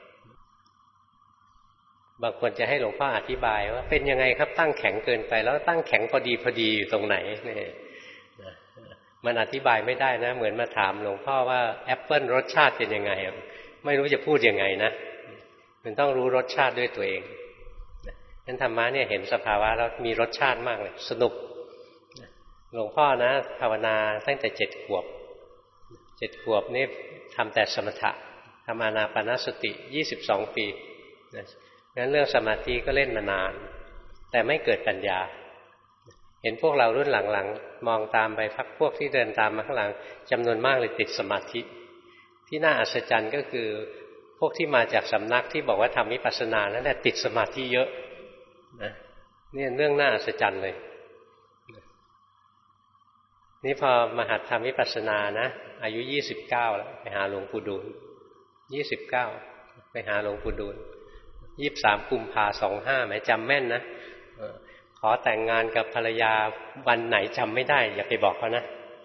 บางคนจะให้หลวงพ่ออธิบายว่าเป็นยังไงครับตั้งแข็งเกินไปแล้วตั้งแข็งพอดีพอดีอยู่ตรงไหนเนี่ยมันอธิบายไม่ได้นะเหมือนมาถามหลวงพ่อว่าแอปเปิ้ลรสชาติเป็นยังไงไม่รู้จะพูดยังไงนะมันต้องรู้รสชาติด้วยตัวเองนั้นธรรมะเนี่ยเห็นสภาวะแล้วมีรสชาติมากเลยสนุกหลวงพ่อนะภาวนาตั้งแต่เจ็ดขวบเจ็ดขวบนี่ทำแต่สมถะทำอานาปานสติยี่สิบสองปีงั้นเรื่องสมาธิก็เล่นมานานแต่ไม่เกิดปัญญาเห็นพวกเรารุ่นหลังๆมองตามไปพักพวกที่เดินตามมาข้างหลังจำนวนมากเลยติดสมาธิที่น่าอัศจรรย์ก็คือพวกที่มาจากสำนักที่บอกว่าทำวิปัสสนานั่นแหละติดสมาธิเยอะนะนี่เรื่องน่าอัศจรรย์เลยนี่พอมาหัดทำวิปัสสนานะอายุยี่สิบเก้าแล้วไปหาหลวงปู่ดูลยี่สิบเก้าไปหาหลวงปู่ดูลยี่สิบสามกุมภาสองห้าหมายจำแม่นนะขอแต่งงานกับภรรยาวันไหนจำไม่ได้อย่าไปบอกเขานะ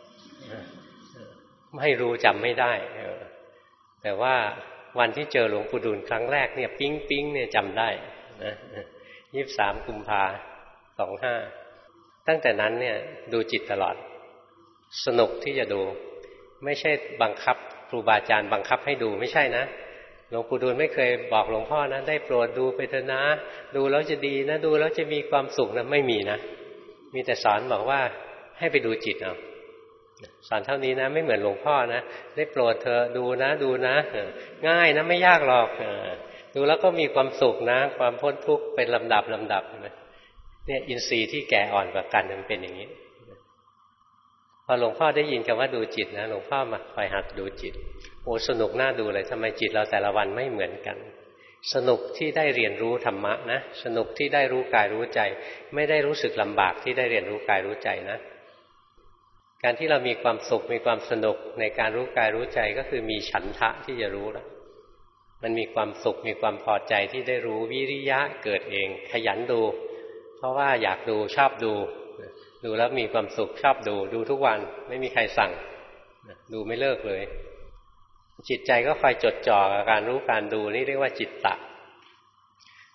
ไม่รู้จำไม่ได้แต่ว่าวันที่เจอหลวงปู่ดูลครั้งแรกเนี่ยปิ๊งปิ๊งเนี่ยจำได้นะยี่สิบสามกุมภาสองห้าตั้งแต่นั้นเนี่ยดูจิตตลอดสนุกที่จะดูไม่ใช่บังคับครูบาอาจารย์บังคับให้ดูไม่ใช่นะหลวงปู่ดูลไม่เคยบอกหลวงพ่อนะได้โปรดดูไปเถอะนะดูแล้วจะดีนะดูแล้วจะมีความสุขนะไม่มีนะมีแต่สอนบอกว่าให้ไปดูจิตเอาสอนเท่านี้นะไม่เหมือนหลวงพ่อนะได้โปรดเธอดูนะดูนะง่ายนะไม่ยากหรอกดูแล้วก็มีความสุขนะความพ้นทุกข์เป็นลำดับลำดับเนี่ยอินทรีย์ที่แก่อ่อนกว่ากันมันเป็นอย่างนี้พอหลวงพ่อได้ยินคำว่าดูจิตนะหลวงพ่อมาคอยหัดดูจิตโอ้สนุกน่าดูเลยทำไมจิตเราแต่ละวันไม่เหมือนกันสนุกที่ได้เรียนรู้ธรรมะนะสนุกที่ได้รู้กายรู้ใจไม่ได้รู้สึกลำบากที่ได้เรียนรู้กายรู้ใจนะการที่เรามีความสุขมีความสนุกในการรู้กายรู้ใจก็คือมีฉันทะที่จะรู้แล้วมันมีความสุขมีความพอใจที่ได้รู้วิริยะเกิดเองขยันดูเพราะว่าอยากดูชอบดูดูแล้วมีความสุขชอบดูดูทุกวันไม่มีใครสั่งดูไม่เลิกเลยจิตใจก็คอยจดจ่อกับการรู้การดูนี่เรียกว่าจิตตะ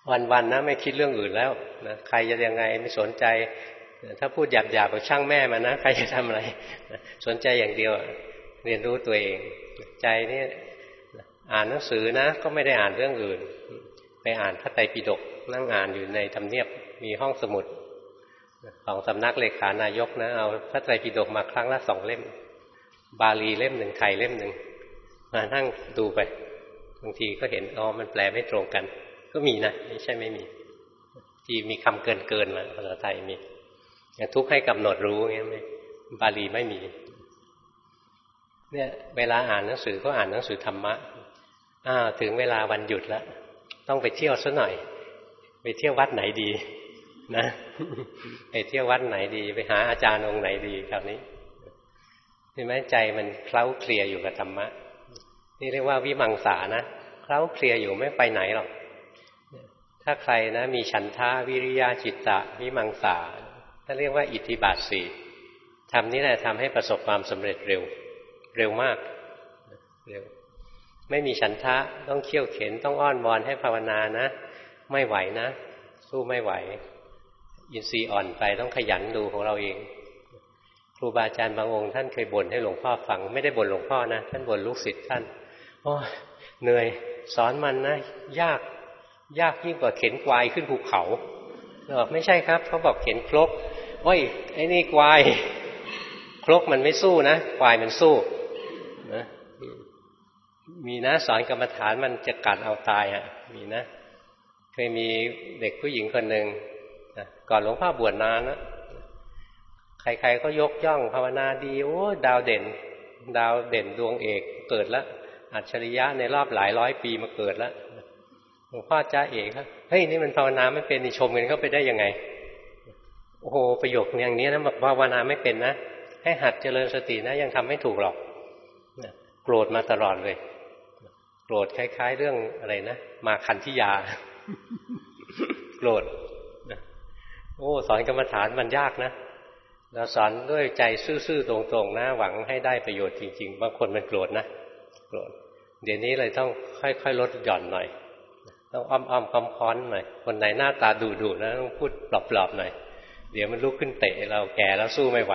วันๆนะไม่คิดเรื่องอื่นแล้วนะใครจะยังไงไม่สนใจถ้าพูดหยาบๆก็ช่างแม่มันนะใครจะทำอะไรสนใจอย่างเดียวเรียนรู้ตัวเองใจนี่อ่านหนังสือนะก็ไม่ได้อ่านเรื่องอื่นไปอ่านพระไตรปิฎกนั่งอ่านอยู่ในทำเนียบมีห้องสมุดของสำนักเลขานายกนะเอาพระไตรปิฎกมาครั้งละสองเล่มบาลีเล่มหนึ่งไทยเล่มหนึ่งมานั่งดูไปบางทีก็เห็นอ๋อมันแปลไม่ตรงกันก็มีนะไม่ใช่ไม่มีที่มีคำเกินเกินมาภาษาไทยมีอย่างทุกข์ให้กำหนดรู้เงี้ยไม่บาลีไม่มีเนี่ยเวลาอ่านหนังสือก็อ่านหนังสือธรรมะอ้าวถึงเวลาวันหยุดแล้วต้องไปเที่ยวซะหน่อยไปเที่ยววัดไหนดีนะไปเที่ยววัดไหนดีไปหาอาจารย์องค์ไหนดีคราวนี้เห็นไหมใจมันเคล้าเคลียอยู่กับธรรมะนี่เรียกว่าวิมังสานะเคล้าเคลียอยู่ไม่ไปไหนหรอกถ้าใครนะมีฉันทะวิริยะจิตตะวิมังสาถ้าเรียกว่าอิทธิบาทสี่ทำนี้แหละทำให้ประสบความสำเร็จเร็วเร็วมากเร็วไม่มีฉันทะต้องเขี่ยวเข็นต้องอ้อนวอนให้ภาวนานะไม่ไหวนะสู้ไม่ไหวอินทรีย์อ่อนไปต้องขยันดูของเราเองครูบาอาจารย์บางองค์ท่านเคยบ่นให้หลวงพ่อฟังไม่ได้บ่นหลวงพ่อนะท่านบ่นลูกศิษย์ท่านโอ้ยเหนื่อยสอนมันนะยากยากยิ่งกว่าเข็นควายขึ้นภูเขาบอกไม่ใช่ครับเขาบอกเข็นครกโอ้ยไอ้นี่ควายครกมันไม่สู้นะควายมันสู้นะมีนะสอนกรรมฐานมันจะกัดเอาตายอ่ะมีนะเคยมีเด็กผู้หญิงคนหนึ่งก่อนหลวงพ่อบวชนานนะใครๆก็ยกย่องภาวนาดีโอ้ดาวเด่นดาวเด่นดวงเอกเกิดแล้วอัจฉริยะในรอบหลายร้อยปีมาเกิดแล้วหลวงพ่อจ้าเอกครับเฮ้ยนี่มันภาวนาไม่เป็นนี่ชมกันเข้าไปได้ยังไงโอ้โหประโยคอย่างนี้นะบอกภาวนาไม่เป็นนะให้หัดเจริญสตินะยังทำไม่ถูกหรอกโกรธมาตลอดเลยโกรธคล้ายๆเรื่องอะไรนะมาคันธิยาโกรธโอ้สอนกรรมฐานมันยากนะเราสอนด้วยใจซื่อๆตรงๆนะหวังให้ได้ประโยชน์จริงๆบางคนมันโกรธนะโกรธเดี๋ยวนี้เลยต้องค่อยๆลดหย่อนหน่อยต้องอ้อมๆค้อมๆหน่อยคนไหนหน้าตาดุๆนะต้องพูดปลอบๆหน่อยเดี๋ยวมันลุกขึ้นเตะเราแก่แล้วสู้ไม่ไหว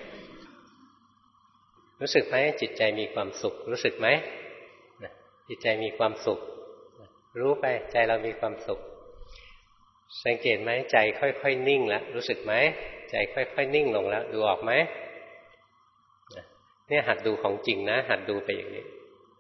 รู้สึกไหมจิตใจมีความสุขรู้สึกไหมจิตใจมีความสุขรู้ไปใจเรามีความสุขสังเกตไหมใจค่อยๆนิ่งแล้วรู้สึกไหมใจค่อยๆนิ่งลงแล้วดูออกไหมเนี่ยหัดดูของจริงนะหัดดูไปอย่างนี้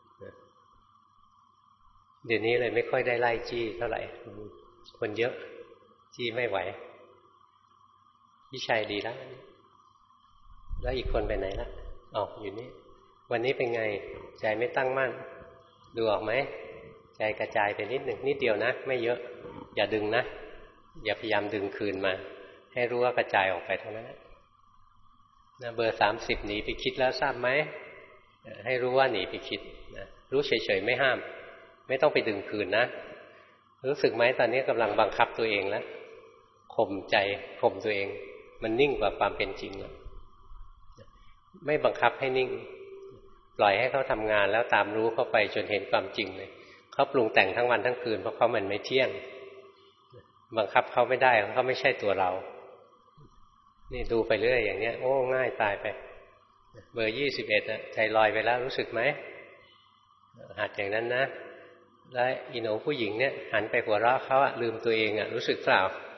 เดี๋ยวนี้เลยไม่ค่อยได้ไล่จี้เท่าไหร่คนเยอะจี้ไม่ไหวพี่ชัยดีแล้วแล้วอีกคนไปไหนละอ๋ออยู่นี่วันนี้เป็นไงใจไม่ตั้งมั่นดูออกไหมใจกระจายไปนิดหนึ่งนิดเดียวนะไม่เยอะอย่าดึงนะอย่าพยายามดึงคืนมาให้รู้ว่ากระจายออกไปเท่านั้นนะเบอร์สามสิบหนีไปคิดแล้วทราบไหมให้รู้ว่าหนีไปคิดนะรู้เฉยๆไม่ห้ามไม่ต้องไปดึงคืนนะรู้สึกไหมตอนนี้กำลังบังคับตัวเองแล้วข่มใจข่มตัวเองมันนิ่งกว่าความเป็นจริงแล้วไม่บังคับให้นิ่งปล่อยให้เขาทำงานแล้วตามรู้เข้าไปจนเห็นความจริงเลยเขาปรุงแต่งทั้งวันทั้งคืนเพราะเขามันไม่เที่ยงบังคับเขาไม่ได้เขาไม่ใช่ตัวเรานี่ดูไปเรื่อยอย่างเนี้ยโอ้ง่ายตายไปเบอร์ยี่สิบเอ็ดอะใจลอยไปแล้วรู้สึกไหมหัดอย่างนั้นนะแล้วอีโหนผู้หญิงเนี่ยหันไปหัวเราะเขาอะลืมตัวเองอะรู้สึกเปล่า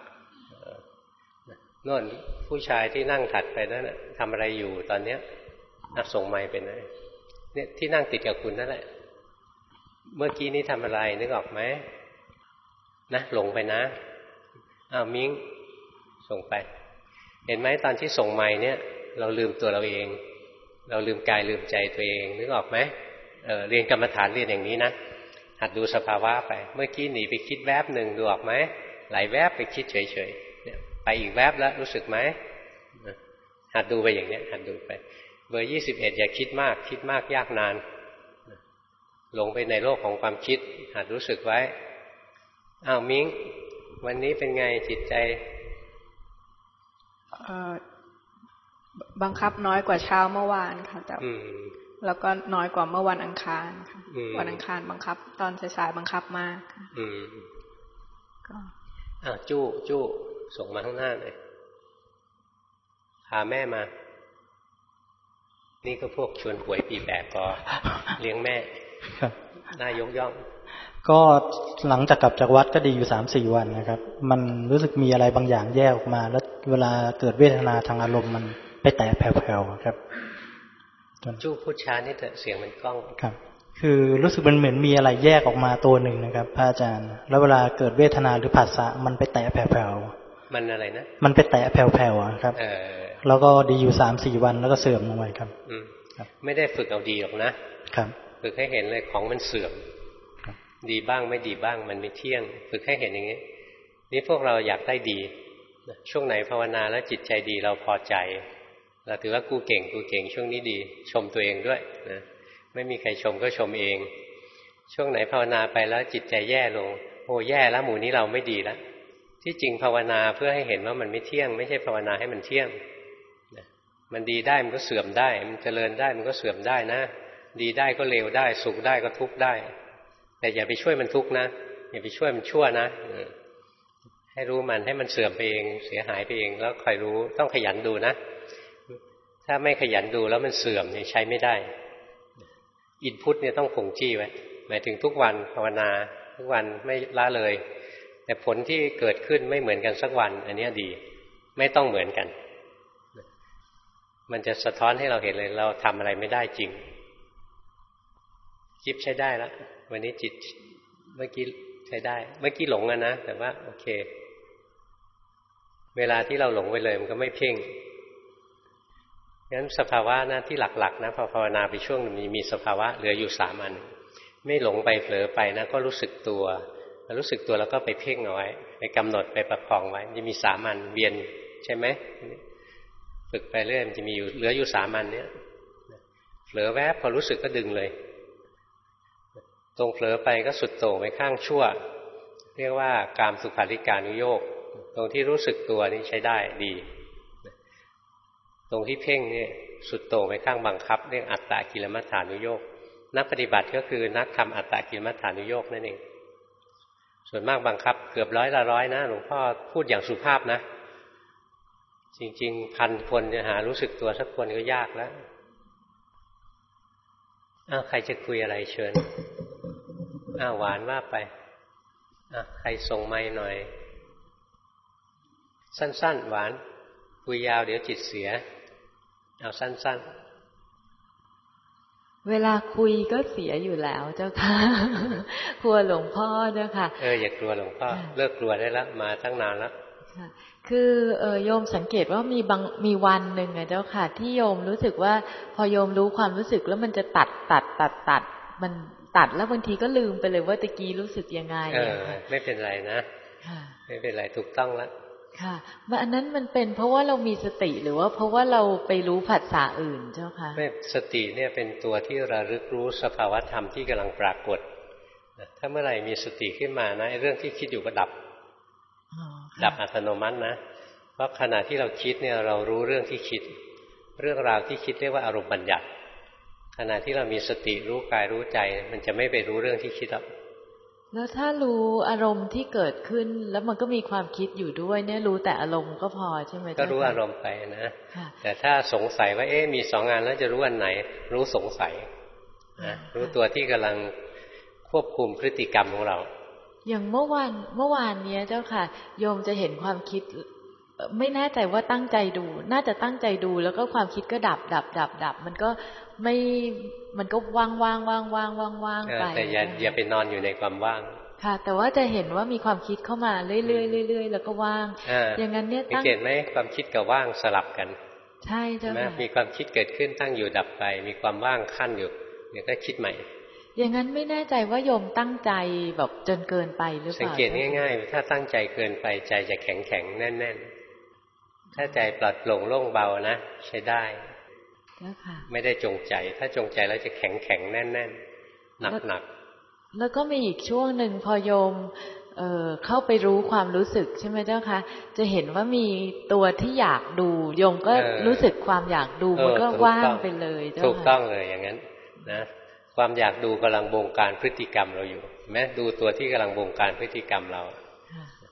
โน่นผู้ชายที่นั่งถัดไปนั่นทำอะไรอยู่ตอนเนี้ยนักส่งไมค์เป็นไงเนี่ยที่นั่งติดกับคุณนั่นแหละเมื่อกี้นี้ทำอะไรนึกออกไหมนะหลงไปนะอ้าวมิ้งส่งไปเห็นไหมตอนที่ส่งไมค์เนี่ยเราลืมตัวเราเองเราลืมกายลืมใจตัวเองนึกออกไหมเออเรียนกรรมฐานเรียนอย่างนี้นะหัดดูสภาวะไปเมื่อกี้หนีไปคิดแวบหนึ่งดูออกไหมไหลแวบไปคิดเฉยๆเนี่ยไปอีกแวบแล้วรู้สึกไหมหัดดูไปอย่างนี้หัดดูไปเบอร์ยี่สิบเอ็ดอย่าคิดมากคิดมากยากนานหลงไปในโลกของความคิดหัดรู้สึกไว้อ้าวมิ้งวันนี้เป็นไงจิตใจบังคับน้อยกว่าเช้าเมื่อวานค่ะแต่แล้วก็น้อยกว่าเมื่อวันอังคารค่ะวันอังคารบังคับตอนสายๆบังคับมากค่ะก็อ้าวจู้จู้ส่งมาข้างหน้าเลยพาแม่มานี่ก็พวกชวนหวยปีแปดก็เลี้ยงแม่น่ายกย่องก็หลังจากกลับจากวัดก็ดีอยู่สามสี่วันนะครับมันรู้สึกมีอะไรบางอย่างแยกออกมาแล้วเวลาเกิดเวทนาทางอารมณ์มันไปแตะแผ่วๆครับจู้พูดช้านี่แต่เสียงมันก้องครับคือรู้สึกมันเหมือนมีอะไรแยกออกมาตัวหนึ่งนะครับพระอาจารย์แล้วเวลาเกิดเวทนาหรือผัสสะมันไปแตะแผ่วๆมันอะไรนะมันไปแตะแผ่วๆครับแล้วก็ดีอยู่สามสี่วันแล้วก็เสื่อมลงไปครับไม่ได้ฝึกเอาดีหรอกนะครับฝึกให้เห็นเลยของมันเสื่อมดีบ้างไม่ดีบ้างมันไม่เที่ยงฝึกให้เห็นอย่างนี้นี่พวกเราอยากได้ดีช่วงไหนภาวนาแล้วจิตใจดีเราพอใจเราถือว่ากูเก่งกูเก่งช่วงนี้ดีชมตัวเองด้วยนะไม่มีใครชมก็ชมเองช่วงไหนภาวนาไปแล้วจิตใจแย่ลงโอ้แย่แล้วหมู่นี้เราไม่ดีแล้วที่จริงภาวนาเพื่อให้เห็นว่ามันไม่เที่ยงไม่ใช่ภาวนาให้มันเที่ยงมันดีได้มันก็เสื่อมได้มันเจริญได้มันก็เสื่อมได้นะดีได้ก็เลวได้สุขได้ก็ทุกข์ได้แต่อย่าไปช่วยมันทุกข์นะอย่าไปช่วยมันชั่วนะให้รู้มันให้มันเสื่อมไปเองเสียหายไปเองแล้วคอยรู้ต้องขยันดูนะถ้าไม่ขยันดูแล้วมันเสื่อมเนี่ยใช้ไม่ได้อินพุตเนี่ยต้องคงจี้ไว้หมายถึงทุกวันภาวนาทุกวันไม่ละเลยแต่ผลที่เกิดขึ้นไม่เหมือนกันสักวันอันนี้ดีไม่ต้องเหมือนกันมันจะสะท้อนให้เราเห็นเลยเราทำอะไรไม่ได้จริงจิบใช้ได้แล้ววันนี้จิตเมื่อกี้ใช้ได้เมื่อกี้หลงอะนะแต่ว่าโอเคเวลาที่เราหลงไปเลยมันก็ไม่เพ่งงั้นสภาวะนะที่หลักๆนะพอภาวนาไปช่วงมีมีสภาวะเหลืออยู่สามอันไม่หลงไปเผลอไปนะก็รู้สึกตัวรู้สึกตัวแล้วก็ไปเพ่งเอาไว้ไปกำหนดไปประคองไว้จะมีสามอันเวียนใช่ไหมฝึกไปเรื่อยมันจะมีอยู่เหลืออยู่สามอันเนี้ยเผลอแวบพอรู้สึกก็ดึงเลยตรงเผลอไปก็สุดโต่งไปข้างชั่วเรียกว่ากามสุขาริการุโยคตรงที่รู้สึกตัวนี่ใช้ได้ดีตรงที่เพ่งนี่สุดโต่งไปข้างบังคับเรียกอัตตกิลมัฏฐานุโยคนักปฏิบัติก็คือนักทำอัตตกิลมัฏฐานุโยคนั่นเองส่วนมากบังคับเกือบร้อยละร้อยนะหลวงพ่อพูดอย่างสุภาพนะจริงๆพันคนจะหารู้สึกตัวสักคนก็ยากแล้วอ้าวใครจะคุยอะไรเชิญอ้าวหวานว่าไปอ่ะใครส่งไมค์หน่อยสั้นๆหวานคุยยาวเดี๋ยวจิตเสียเอาสั้นๆเวลาคุยก็เสียอยู่แล้วเจ้าค่ะกลัวหลวงพ่อเจ้าค่ะเอออย่ากลัวหลวงพ่อเลิกกลัวได้แล้วมาตั้งนานแล้วคือเออโยมสังเกตว่ามีบางมีวันหนึ่งอะเจ้าค่ะที่โยมรู้สึกว่าพอโยมรู้ความรู้สึกแล้วมันจะตัดตัดตัดตัดมันตัดแล้วบางทีก็ลืมไปเลยว่าตะกี้รู้สึกยังไงเออไม่เป็นไรนะไม่เป็นไรถูกต้องแล้วค่ะว่าอันนั้นมันเป็นเพราะว่าเรามีสติหรือว่าเพราะว่าเราไปรู้ผัสสะอื่นเจ้าค่ะไม่สติเนี่ยเป็นตัวที่ระลึกรู้สภาวธรรมที่กำลังปรากฏถ้าเมื่อไหร่มีสติขึ้นมานะเรื่องที่คิดอยู่ก็ดับดับอัตโนมัตินะเพราะขณะที่เราคิดเนี่ยเรารู้เรื่องที่คิดเรื่องราวที่คิดเรียกว่าอารมณ์บัญญัติขณะที่เรามีสติรู้กายรู้ใจมันจะไม่ไปรู้เรื่องที่คิดหรอกแล้วถ้ารู้อารมณ์ที่เกิดขึ้นแล้วมันก็มีความคิดอยู่ด้วยเนี่ยรู้แต่อารมณ์ก็พอใช่ไหมก็รู้อารมณ์ไปนะแต่ถ้าสงสัยว่าเอ๊ะมีสองงานแล้วจะรู้อันไหนรู้สงสัยนะรู้ตัวที่กำลังควบคุมพฤติกรรมของเราอย่างเมื่อวานเมื่อวานเนี้ยเจ้าค่ะโยมจะเห็นความคิดไม่แน่ใจว่าตั้งใจดูน่าจะตั้งใจดูแล้วก็ความคิดก็ดับดับดับดับมันก็ไม่มันก็ว่างว่างว่างว่างว่างว่างไปแต่อย่าอย่าไปนอนอยู่ในความว่างค่ะแต่ว่าจะเห็นว่ามีความคิดเข้ามาเรื่อยเรื่อยเรื่อยแล้วก็ว่างอย่างนั้นเนี่ยตั้งเห็นไหมความคิดกับว่างสลับกันใช่เจ้าค่ะมีความคิดเกิดขึ้นตั้งอยู่ดับไปมีความว่างขั้นอยู่เดี๋ยวก็คิดใหม่อย่างนั้นไม่แน่ใจว่าโยมตั้งใจแบบจนเกินไปหรือเปล่าสังเกตง่ายๆถ้าตั้งใจเกินไปใจจะแข็งแข็งแน่นแน่นถ้าใจปลอดโปร่งโล่งเบานะใช้ได้ไม่ได้จงใจถ้าจงใจแล้วจะแข็งแข็งแน่นแน่นหนักหนักแล้วก็มีอีกช่วงหนึ่งพอโยมเอ่อเข้าไปรู้ความรู้สึกใช่ไหมเจ้าคะจะเห็นว่ามีตัวที่อยากดูโยมก็รู้สึกความอยากดูมันก็ว่างไปเลยเจ้าค่ะถูกต้องเลยอย่างนั้นนะความอยากดูกำลังบงการพฤติกรรมเราอยู่แม้ดูตัวที่กำลังบงการพฤติกรรมเรา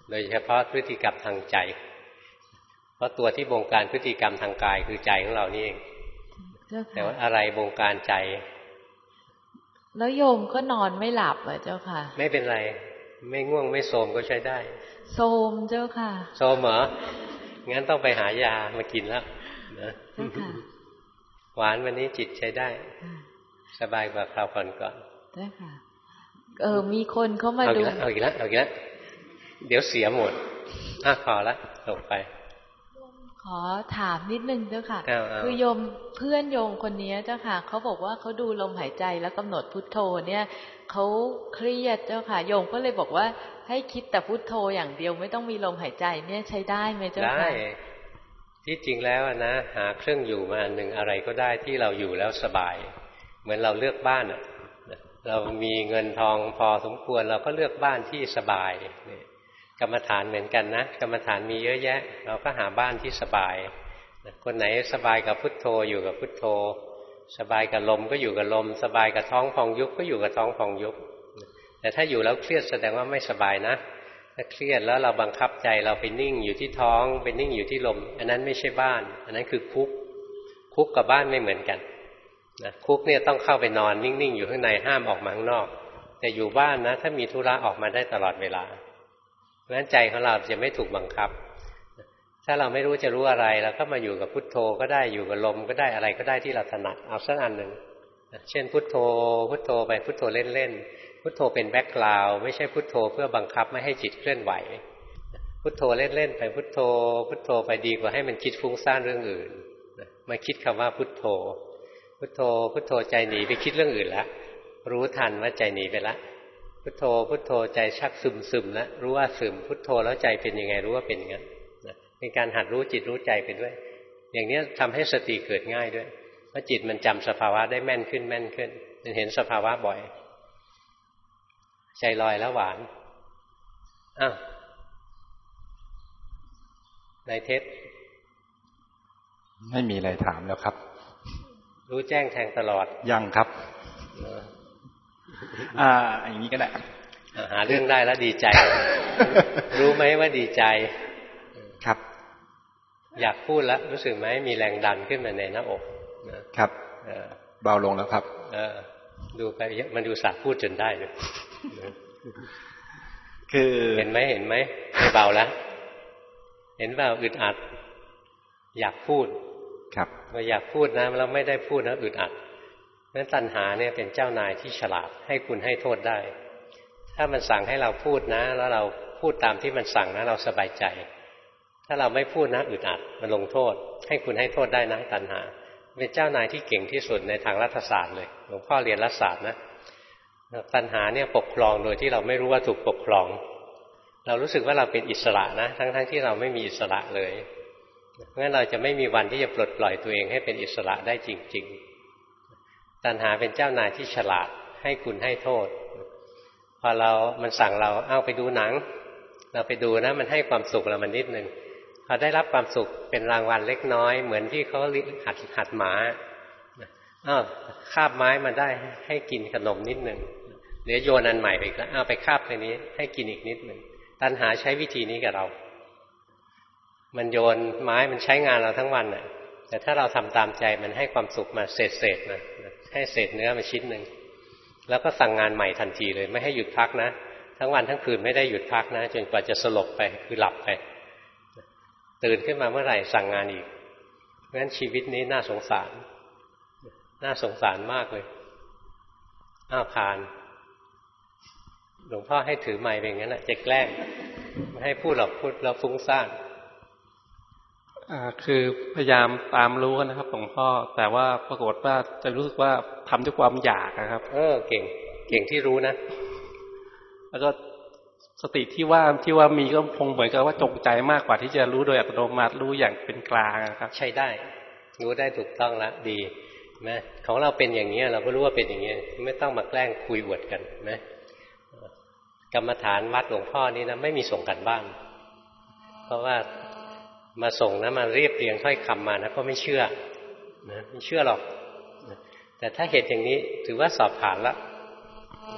โดยเฉพาะพฤติกรรมทางใจเพราะตัวที่บงการพฤติกรรมทางกายคือใจของเรานี่เองแต่ว่าอะไรบงการใจแล้วโยมก็นอนไม่หลับอ่ะเจ้าค่ะไม่เป็นไรไม่ง่วงไม่โทรมก็ใช้ได้โทรมเจ้าค่ะโทรมเหรองั้นต้องไปหายามากินแล้วนะหวานวันนี้จิตใช้ได้สบายกว่าคราวก่อนก่อนได้ค่ะเออมีคนเขามาดูเอาอีกแล้วเอาอีกแล้วเดี๋ยวเสียหมดอ่ะพอละลงไปขอถามนิดนึงเจ้าค่ะคือโยมเพื่อนโยมคนนี้เจ้าค่ะเขาบอกว่าเขาดูลมหายใจแล้วกำหนดพุทโธเนี่ยเขาเครียดเจ้าค่ะโยมก็เลยบอกว่าให้คิดแต่พุทโธอย่างเดียวไม่ต้องมีลมหายใจเนี่ยใช้ได้ไหมเจ้าค่ะได้ที่จริงแล้วนะหาเครื่องอยู่มาอันหนึ่งอะไรก็ได้ที่เราอยู่แล้วสบายเหมือนเราเลือกบ้านอ่ะเรามีเงินทองพอสมควรเราก็เลือกบ้านที่สบายกรรมฐานเหมือนกันนะกรรมฐานมีเยอะแยะเราก็หาบ้านที่สบายคนไหนสบายกับพุทโธอยู่กับพุทโธสบายกับลมก็อยู่กับลมสบายกับท้องพองยุบก็อยู่กับท้องพองยุบแต่ถ้าอยู่แล้วเครียดแสดงว่าไม่สบายนะถ้าเครียดแล้วเราบังคับใจเราไปนิ่งอยู่ที่ท้องไปนิ่งอยู่ที่ลมอันนั้นไม่ใช่บ้านอันนั้นคือคุกคุกกับบ้านไม่เหมือนกันนะคุกเนี่ยต้องเข้าไปนอนนิ่งๆอยู่ข้างในห้ามออกมาข้างนอกแต่อยู่บ้านนะถ้ามีธุระออกมาได้ตลอดเวลาเพราะฉะนั้นใจของเราจะไม่ถูกบังคับถ้าเราไม่รู้จะรู้อะไรเราก็มาอยู่กับพุทโธก็ได้อยู่กับลมก็ได้อะไรก็ได้ที่เราถนัดเอาสักอันหนึ่งเช่นพุทโธพุทโธไปพุทโธเล่นๆพุทโธเป็นแบ็คกราวด์ไม่ใช่พุทโธเพื่อบังคับไม่ให้จิตเคลื่อนไหวพุทโธเล่นๆไปพุทโธพุทโธไปดีกว่าให้มันคิดฟุ้งซ่านเรื่องอื่นมาคิดคำว่าพุทโธพุทโธพุทโธใจหนีไปคิดเรื่องอื่นแล้วรู้ทันว่าใจหนีไปแล้วพุทโธพุทโธใจชักซึมซึมแล้วรู้ว่าซึมพุทโธแล้วใจเป็นยังไงรู้ว่าเป็นอย่างนั้นเป็นการหัดรู้จิตรู้ใจไปด้วยอย่างนี้ทำให้สติเกิดง่ายด้วยเพราะจิตมันจำสภาวะได้แม่นขึ้นแม่นขึ้นมันเห็นสภาวะบ่อยใจลอยแล้วหวานอ้าวนายเทศไม่มีอะไรถามแล้วครับรู้แจ้งแทงตลอดยังครับอ่าอย่างนี้ก็ได้หาเรื่องได้แล้วดีใจรู้ไหมว่าดีใจครับอยากพูดแล้วรู้สึกไหมมีแรงดันขึ้นมาในหน้าอกครับเบาลงแล้วครับเออดูไปมันดูสาพูดจนได้เลยคือเห็นไหมเห็นไหมไม่เบาแล้วเห็นเปล่าอึดอัดอยากพูดครับพออยากพูดนะแล้วไม่ได้พูดนะอึดอัดเพราะฉะนั้นตัณหาเนี่ยเป็นเจ้านายที่ฉลาดให้คุณให้โทษได้ถ้ามันสั่งให้เราพูดนะแล้วเราพูดตามที่มันสั่งนะเราสบายใจถ้าเราไม่พูดนะอึดอัดมันลงโทษให้คุณให้โทษได้นะตัณหาเป็นเจ้านายที่เก่งที่สุดในทางรัฐศาสตร์เลยหลวงพ่อเรียนรัฐศาสตร์นะตัณหาเนี่ยปกครองโดยที่เราไม่รู้ว่าถูกปกครองเรารู้สึกว่าเราเป็นอิสระนะทั้งๆที่เราไม่มีอิสระเลยเพราะฉะนั้นเราจะไม่มีวันที่จะปลดปล่อยตัวเองให้เป็นอิสระได้จริงๆตัณหาเป็นเจ้านายที่ฉลาดให้คุณให้โทษพอเรามันสั่งเราเอาไปดูหนังเราไปดูนะมันให้ความสุขเรามันนิดนึงพอได้รับความสุขเป็นรางวัลเล็กน้อยเหมือนที่เขาหัดหัดหมาอ้าวคาบไม้มาได้ให้กินขนมนิดนึงเดี๋ยวโยนอันใหม่ไปอีกแล้วเอาไปคาบไปนี้ให้กินอีกนิดนึงตัณหาใช้วิธีนี้กับเรามันโยนไม้มันใช้งานเราทั้งวันน่ะแต่ถ้าเราทำตามใจมันให้ความสุขมาเศษเศษนะให้เศษเนื้อมาชิ้นหนึ่งแล้วก็สั่งงานใหม่ทันทีเลยไม่ให้หยุดพักนะทั้งวันทั้งคืนไม่ได้หยุดพักนะจนกว่าจะสลบไปคือหลับไปตื่นขึ้นมาเมื่อไหร่สั่งงานอีกเพราะฉะนั้นชีวิตนี้น่าสงสารน่าสงสารมากเลยอ้าวผ่านหลวงพ่อให้ถือไมค์เป็นอย่างนั้นนะจะแกล้งไม่ให้พูดหรอกพูดแล้วฟุ้งซ่านอ่าคือพยายามตามรู้นะครับหลวงพ่อแต่ว่าปรากฏว่าจะรู้สึกว่าทำด้วยความอยากนะครับเออเก่งเก่งที่รู้นะแล้วก็สติที่ว่าที่ว่ามีก็คงเหมือนกับว่าจงใจมากกว่าที่จะรู้โดยอัตโนมัติรู้อย่างเป็นกลางครับใช่ได้รู้ได้ถูกต้องแล้วดีนะของเราเป็นอย่างนี้เราก็รู้ว่าเป็นอย่างนี้ไม่ต้องมาแกล้งคุยอวดกันนะกรรมฐานวัดหลวงพ่อนี้นะไม่มีส่งกันบ้านเพราะว่ามาส่งนะมาเรียบเรียงถ้อยคำมานะก็ไม่เชื่อนะไม่เชื่อหรอกแต่ถ้าเหตุอย่างนี้ถือว่าสอบผ่านแล้วถ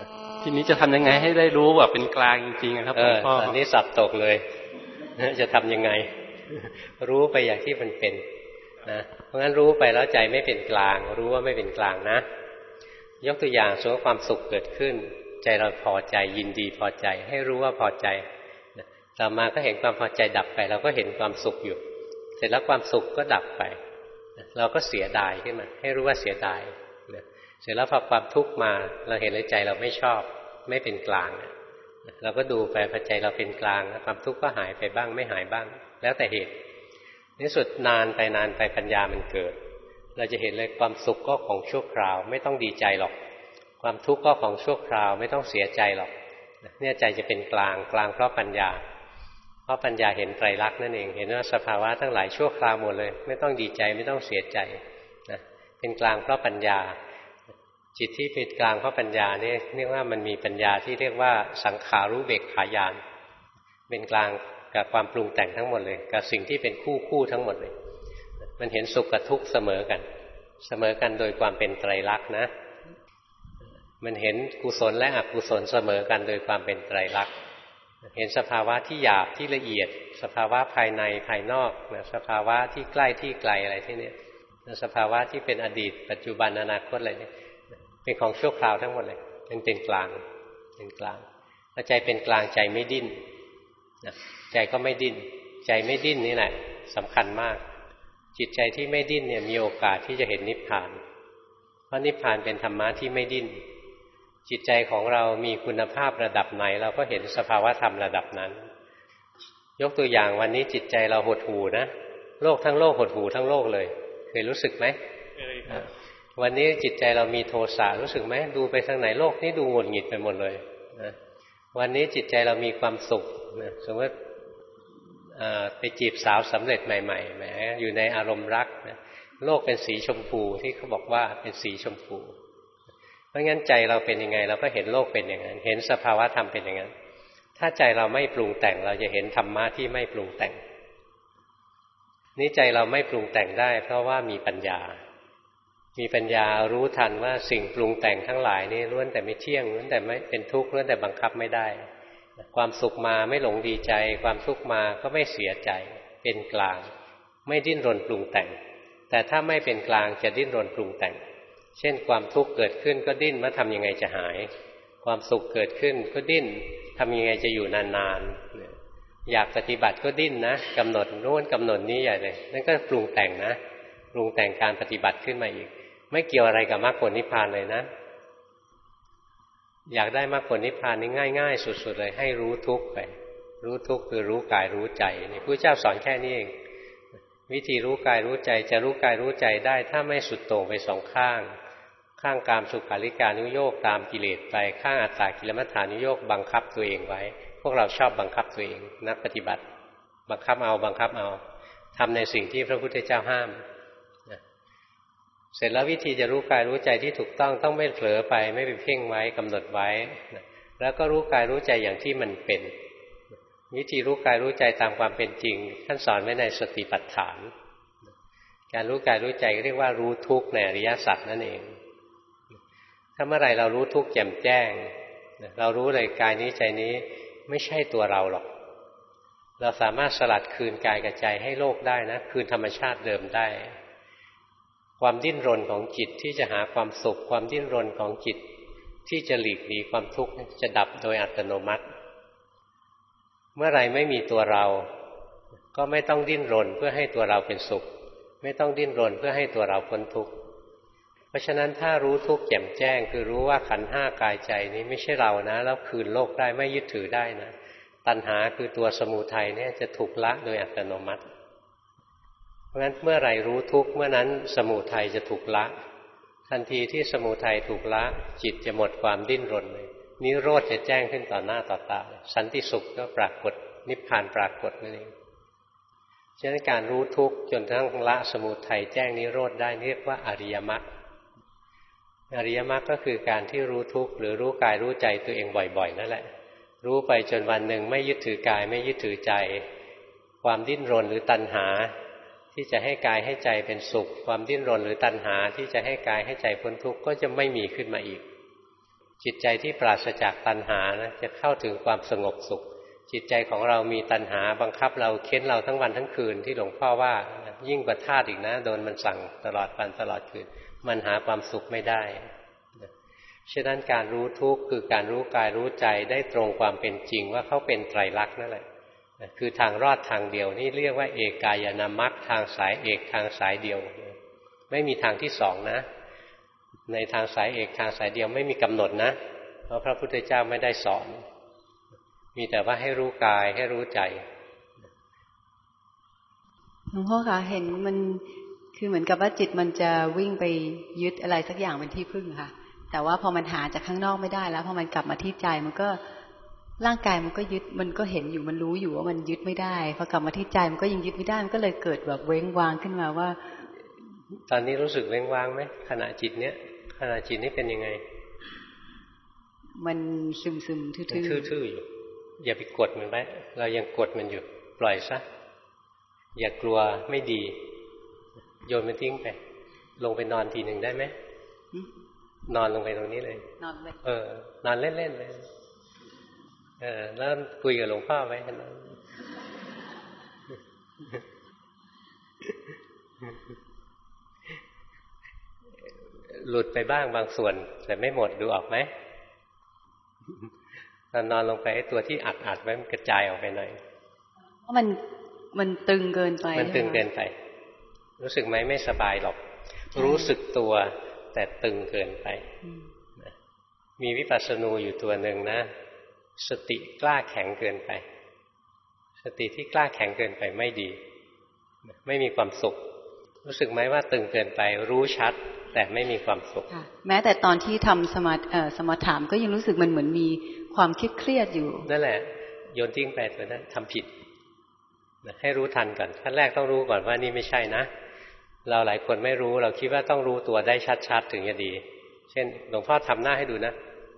ทีนี้จะทำยังไงให้ได้รู้ว่าเป็นกลางจริงๆครับหลวงพ่อตอนนี้สับตกเลยจะทำยังไงรู้ไปอย่างที่มันเป็นนะเพราะงั้นรู้ไปแล้วใจไม่เป็นกลางรู้ว่าไม่เป็นกลางนะยกตัวอย่างสมมติความสุขเกิดขึ้นใจเราพอใจยินดีพอใจให้รู้ว่าพอใจต่อมาก็เห็นความพอใจดับไปเราก็เห็นความสุขอยู่เสร็จแล้วความสุขก็ดับไปเราก็เสียดายขึ้นมาให้รู้ว่าเสียดายเสร็จแล้วพอความทุกข์มาเราเห็นในใจเราไม่ชอบไม่เป็นกลางเราก็ดูไปพอใจเราเป็นกลางความทุกข์ก็หายไปบ้างไม่หายบ้างแล้วแต่เหตุในสุดนานไปนานไปปัญญามันเกิดเราจะเห็นเลยความสุขก็ของชั่วคราวไม่ต้องดีใจหรอกความทุกข์ก็ของชั่วคราวไม่ต้องเสียใจหรอกเนี่ยใจจะเป็นกลางกลางเพราะปัญญาเพราะปัญญาเห็นไตรลักษณ์นั่นเองเห็นว่าสภาวะทั้งหลายชั่วคราวหมดเลยไม่ต้องดีใจไม่ต้องเสียใจนะเป็นกลางเพราะปัญญาจิตที่เป็นกลางเพราะปัญญาเนี่ยเรียกว่ามันมีปัญญาที่เรียกว่าสังขารุเบกขาญาณเป็นกลางกับความปรุงแต่งทั้งหมดเลยกับสิ่งที่เป็นคู่คู่ทั้งหมดเลยมันเห็นสุขกับทุกข์เสมอกันเสมอกันโดยความเป็นไตรลักษณ์นะมันเห็นกุศลและอกุศลเสมอกันโดยความเป็นไตรลักษณ์เห็นสภาวะที่หยาบที่ละเอียดสภาวะภายในภายนอกสภาวะที่ใกล้ที่ไกลอะไรที่นี้สภาวะที่เป็นอดีตปัจจุบันอนาคตอะไรนี่เป็นของชั่วคราวทั้งหมดเลยมันเป็นกลางเป็นกลางพอใจเป็นกลางใจไม่ดิ้นใจก็ไม่ดิ้นใจไม่ดิ้นนี่แหละสำคัญมากจิตใจที่ไม่ดิ้นเนี่ยมีโอกาสที่จะเห็นนิพพานเพราะนิพพานเป็นธรรมะที่ไม่ดิ้นจิตใจของเรามีคุณภาพระดับไหนเราก็เห็นสภาวะธรรมระดับนั้นยกตัวอย่างวันนี้จิตใจเราหดหู่นะโลกทั้งโลกหดหู่ทั้งโลกเลยเคยรู้สึกไหมเคยครับวันนี้จิตใจเรามีโทสะรู้สึกไหมดูไปทางไหนโลกนี้ดูหงุดหงิดไปหมดเลยนะวันนี้จิตใจเรามีความสุขนะสมมติไปจีบสาวสำเร็จใหม่ๆแหมอยู่ในอารมณ์รักนะโลกเป็นสีชมพูที่เขาบอกว่าเป็นสีชมพูเพราะงั้นใจเราเป็นยังไงเราก็เห็นโลกเป็นอย่างนั้นเห็นสภาวะธรรมเป็นอย่างนั้นถ้าใจเราไม่ปรุงแต่งเราจะเห็นธรรมะที่ไม่ปรุงแต่งนี่ใจเราไม่ปรุงแต่งได้เพราะว่ามีปัญญามีปัญญารู้ทันว่าสิ่งปรุงแต่งทั้งหลายนี่ล้วนแต่ไม่เที่ยงล้วนแต่ไม่เป็นทุกข์ล้วนแต่บังคับไม่ได้ความสุขมาไม่หลงดีใจความทุกข์มาก็ไม่เสียใจเป็นกลางไม่ดิ้นรนปรุงแต่งแต่ถ้าไม่เป็นกลางจะดิ้นรนปรุงแต่งเช่นความทุกข์เกิดขึ้นก็ดิ้นว่าทำยังไงจะหายความสุขเกิดขึ้นก็ดิ้นทำยังไงจะอยู่นานๆอยากปฏิบัติก็ดิ้นนะกำหนดโน้นกำหนดนี้ใหญ่เลยนั่นก็ปรุงแต่งนะปรุงแต่งการปฏิบัติขึ้นมาอีกไม่เกี่ยวอะไรกับมรรคผลนิพพานเลยนะอยากได้มรรคผลนิพพานนี่ง่ายๆสุดๆเลยให้รู้ทุกข์ไปรู้ทุกข์คือรู้กายรู้ใจนี่พระเจ้าสอนแค่นี้เองวิธีรู้กายรู้ใจจะรู้กายรู้ใจได้ถ้าไม่สุดโต่งไปสองข้างข้างกามสุขาริการนุโยคตามกิเลสไปข้างอัตตากิลมัฏฐานุโยคบังคับตัวเองไว้พวกเราชอบบังคับตัวเองนักปฏิบัติบังคับเอาบังคับเอาทำในสิ่งที่พระพุทธเจ้าห้ามเสร็จแล้ววิธีจะรู้กายรู้ใจที่ถูกต้องต้องไม่เผลอไปไม่ไปเพ่งไว้กำหนดไว้แล้วก็รู้กายรู้ใจอย่างที่มันเป็นวิธีรู้กายรู้ใจตามความเป็นจริงท่านสอนไว้ในสติปัฏฐานการรู้กายรู้ใจเรียกว่ารู้ทุกข์ในอริยสัจนั่นเองถ้าเมื่อไหร่เรารู้ทุกข์แจ่มแจ้งเรารู้เลยกายนี้ใจนี้ไม่ใช่ตัวเราหรอกเราสามารถสลัดคืนกายกับใจให้โลกได้นะคืนธรรมชาติเดิมได้ความดิ้นรนของจิตที่จะหาความสุขความดิ้นรนของจิตที่จะหลีกหนีความทุกข์จะดับโดยอัตโนมัติเมื่อไรไม่มีตัวเราก็ไม่ต้องดิ้นรนเพื่อให้ตัวเราเป็นสุขไม่ต้องดิ้นรนเพื่อให้ตัวเราพ้นทุกข์เพราะฉะนั้นถ้ารู้ทุกข์แจ่มแจ้งคือรู้ว่าขันธ์ห้ากายใจนี้ไม่ใช่เรานะแล้วคืนโลกได้ไม่ยึดถือได้นะตัณหาคือตัวสมุทัยเนี่ยจะถูกละโดยอัตโนมัติเพราะฉะนั้นเมื่อไหร่รู้ทุกข์เมื่อนั้นสมุทัยจะถูกละทันทีที่สมุทัยถูกละจิตจะหมดความดิ้นรนเลยนิโรธจะแจ้งขึ้นต่อหน้าต่อตาสันติสุขก็ปรากฏนิพพานปรากฏนั่นเองฉะนั้นการรู้ทุกข์จนทั้งละสมุทัยแจ้งนิโรธได้เรียกว่าอริยมรรคอริยมรรคก็คือการที่รู้ทุกข์หรือรู้กายรู้ใจตัวเองบ่อยๆนั่นแหละรู้ไปจนวันหนึ่งไม่ยึดถือกายไม่ยึดถือใจความดิ้นรนหรือตัณหาที่จะให้กายให้ใจเป็นสุขความดิ้นรนหรือตัณหาที่จะให้กายให้ใจพ้นทุกข์ก็จะไม่มีขึ้นมาอีกจิตใจที่ปราศจากตัณหานะจะเข้าถึงความสงบสุขจิตใจของเรามีตัณหาบังคับเราเค้นเราทั้งวันทั้งคืนที่หลวงพ่อว่ายิ่งกว่าทาสอีกนะโดนมันสั่งตลอดวันตลอดคืนมันหาความสุขไม่ได้ฉะนั้นการรู้ทุกข์คือการรู้กายรู้ใจได้ตรงความเป็นจริงว่าเขาเป็นไตรลักษณ์นั่นแหละคือทางรอดทางเดียวนี่เรียกว่าเอกายนามรรคทางสายเอกทางสายเดียวไม่มีทางที่สองนะในทางสายเอกทางสายเดียวไม่มีกำหนดนะเพราะพระพุทธเจ้าไม่ได้สอนมีแต่ว่าให้รู้กายให้รู้ใจหลวงพ่อคะเห็นมันคือเหมือนกับว่าจิตมันจะวิ่งไปยึดอะไรสักอย่างเป็นที่พึ่งค่ะแต่ว่าพอมันหาจากข้างนอกไม่ได้แล้วพอมันกลับมาที่ใจมันก็ร่างกายมันก็ยึดมันก็เห็นอยู่มันรู้อยู่ว่ามันยึดไม่ได้พอกลับมาที่ใจมันก็ยังยึดไม่ได้มันก็เลยเกิดแบบเว้งว้างขึ้นมาว่าตอนนี้รู้สึกเว้งว้างไหมขณะจิตเนี้ยขณะจิตนี้เป็นยังไงมันซึมซึมทื่อๆทื่อๆอยู่อย่าไปกดมันไว้เรายังกดมันอยู่ปล่อยซะอย่ากลัวไม่ดีโยนมันทิ้งไปลงไปนอนทีหนึ่งได้ไหมนอนลงไปตรงนี้เลยนอนเลยเออนอนเล่นๆเลยเออแล้วคุยกับหลวงพ่อไว้นะหลุดไปบ้างบางส่วนแต่ไม่หมดดูออกไหมตอนนอนลงไปไอ้ตัวที่อัดอัดไว้มันกระจายออกไปหน่อยเพราะมันมันตึงเกินไปมันตึงเกินไปรู้สึกไหมไม่สบายหรอกรู้สึกตัวแต่ตึงเกินไปมีวิปัสสนูอยู่ตัวหนึ่งนะสติกล้าแข็งเกินไปสติที่กล้าแข็งเกินไปไม่ดีไม่มีความสุขรู้สึกไหมว่าตึงเกินไปรู้ชัดแต่ไม่มีความสุขแม้แต่ตอนที่ทำสมาธิสมาถามก็ยังรู้สึกมันเหมือนมีความคิดเครียดอยู่นั่นแหละโยนทิ้งไปตัวนั้นทำผิดให้รู้ทันก่อนขั้นแรกต้องรู้ก่อนว่านี่ไม่ใช่นะเราหลายคนไม่รู้เราคิดว่าต้องรู้ตัวได้ชัดๆถึงจะดีเช่นหลวงพ่อทำหน้าให้ดูนะ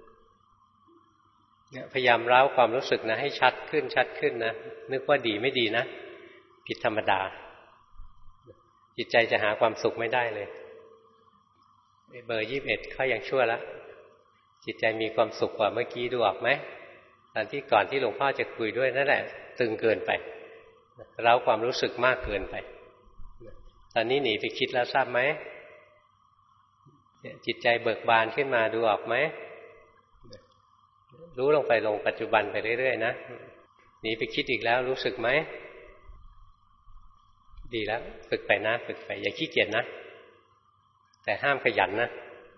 พยายามเล้าความรู้สึกนะให้ชัดขึ้นชัดขึ้นนะนึกว่าดีไม่ดีนะผิดธรรมดาจิตใจจะหาความสุขไม่ได้เลยเบอร์ยี่สิบเอ็ดเขายังชั่วแล้วจิตใจมีความสุขกว่าเมื่อกี้ดูออกไหมตอนที่ก่อนที่หลวงพ่อจะคุยด้วยนั่นแหละตึงเกินไปเล้าความรู้สึกมากเกินไปตอนนี้หนีไปคิดแล้วทราบไหมจิตใจเบิกบานขึ้นมาดูออกไหมรู้ลงไปลงปัจจุบันไปเรื่อยๆนะหนีไปคิดอีกแล้วรู้สึกไหมดีแล้วฝึกไปนะฝึกไปอย่าขี้เกียจนะแต่ห้ามขยันนะ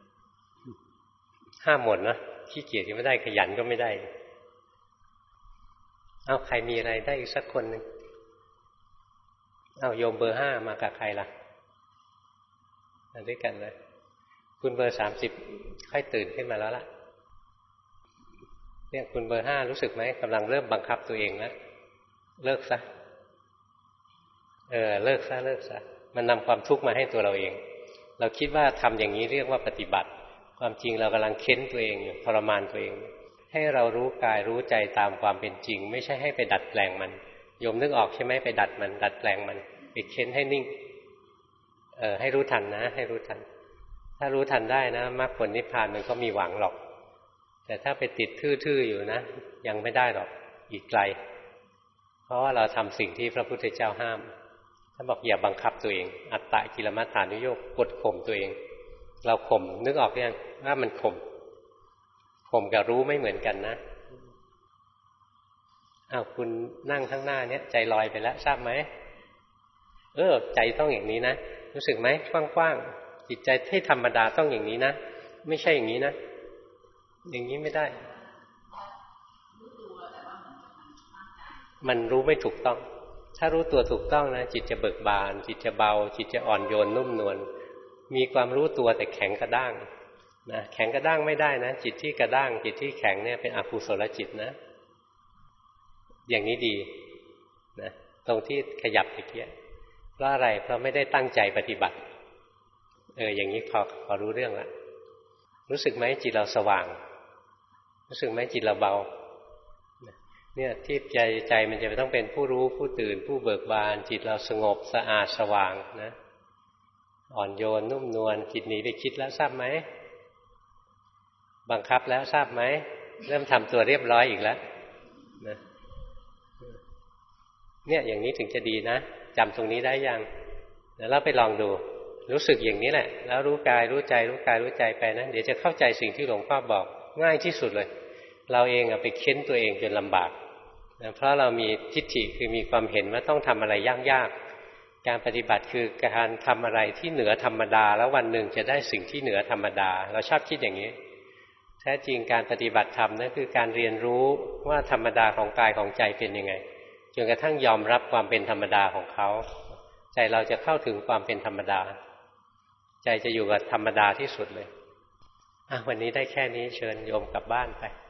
ห้ามหมดนะขี้เกียจก็ไม่ได้ขยันก็ไม่ได้เอาใครมีอะไรได้อีกสักคนหนึ่งเอาโยมเบอร์ห้ามากับใครล่ะมาด้วยกันเลยคุณเบอร์สามสิบค่อยตื่นขึ้นมาแล้วล่ะเนี่ยคุณเบอร์ห้ารู้สึกไหมกำลังเริ่มบังคับตัวเองแล้วเลิกซะเออเลิกซะเลิกซะมันนำความทุกข์มาให้ตัวเราเองเราคิดว่าทำอย่างนี้เรียกว่าปฏิบัติความจริงเรากำลังเค้นตัวเองอยู่ทรมานตัวเองให้เรารู้กายรู้ใจตามความเป็นจริงไม่ใช่ให้ไปดัดแปลงมันโยมนึกออกใช่ไหมไปดัดมันดัดแปลงมันไปเค้นให้นิ่งเออให้รู้ทันนะให้รู้ทันถ้ารู้ทันได้นะมรรคผลนิพพานมันก็มีหวังหรอกแต่ถ้าไปติดทื่อๆอยู่นะยังไม่ได้หรอกอีกไกลเพราะว่าเราทำสิ่งที่พระพุทธเจ้าห้ามท่านบอกอย่าบังคับตัวเองอัตตะกิลมัฏฐานุโยคกดข่มตัวเองเราข่มนึกออกยังว่ามันข่มข่มกับรู้ไม่เหมือนกันนะอ้าวคุณนั่งข้างหน้าเนี้ยใจลอยไปแล้วทราบไหมเออใจต้องอย่างนี้นะรู้สึกไหมกว้างๆจิตใจให้ธรรมดาต้องอย่างนี้นะไม่ใช่อย่างนี้นะอย่างนี้ไม่ได้มันรู้ไม่ถูกต้องถ้ารู้ตัวถูกต้องนะจิตจะเบิกบานจิตจะเบาจิตจะอ่อนโยนนุ่มนวลมีความรู้ตัวแต่แข็งกระด้างนะแข็งกระด้างไม่ได้นะจิตที่กระด้างจิตที่แข็งเนี่ยเป็นอกุศลจิตนะอย่างนี้ดีนะตรงที่ขยับตะเกียบเพราะอะไรเพราะไม่ได้ตั้งใจปฏิบัติเอออย่างนี้พอพอรู้เรื่องละรู้สึกไหมจิตเราสว่างรู้สึกไหมจิตเราเบาเนี่ยที่ใจใจมันจะต้องเป็นผู้รู้ผู้ตื่นผู้เบิกบานจิตเราสงบสะอาดสว่างนะอ่อนโยนนุ่มนวลจิตหนีไปคิดแล้วทราบไหมบังคับแล้วทราบไหมเริ่มทำตัวเรียบร้อยอีกแล้วนะเนี่ยอย่างนี้ถึงจะดีนะจำตรงนี้ได้ยังเดี๋ยวเราไปลองดูรู้สึกอย่างนี้แหละแล้วรู้กายรู้ใจรู้กายรู้ใจไปนะเดี๋ยวจะเข้าใจสิ่งที่หลวงพ่อบอกง่ายที่สุดเลยเราเองอะไปเค้นตัวเองจนลำบากนะเพราะเรามีทิฏฐิคือมีความเห็นว่าต้องทำอะไรยากๆการปฏิบัติคือการทำอะไรที่เหนือธรรมดาแล้ววันหนึ่งจะได้สิ่งที่เหนือธรรมดาเราชอบคิดอย่างนี้แท้จริงการปฏิบัติธรรมนั่นคือการเรียนรู้ว่าธรรมดาของกายของใจเป็นยังไงจนกระทั่งยอมรับความเป็นธรรมดาของเขาใจเราจะเข้าถึงความเป็นธรรมดาใจจะอยู่กับธรรมดาที่สุดเลยอ่ะวันนี้ได้แค่นี้เชิญโยมกลับบ้านไป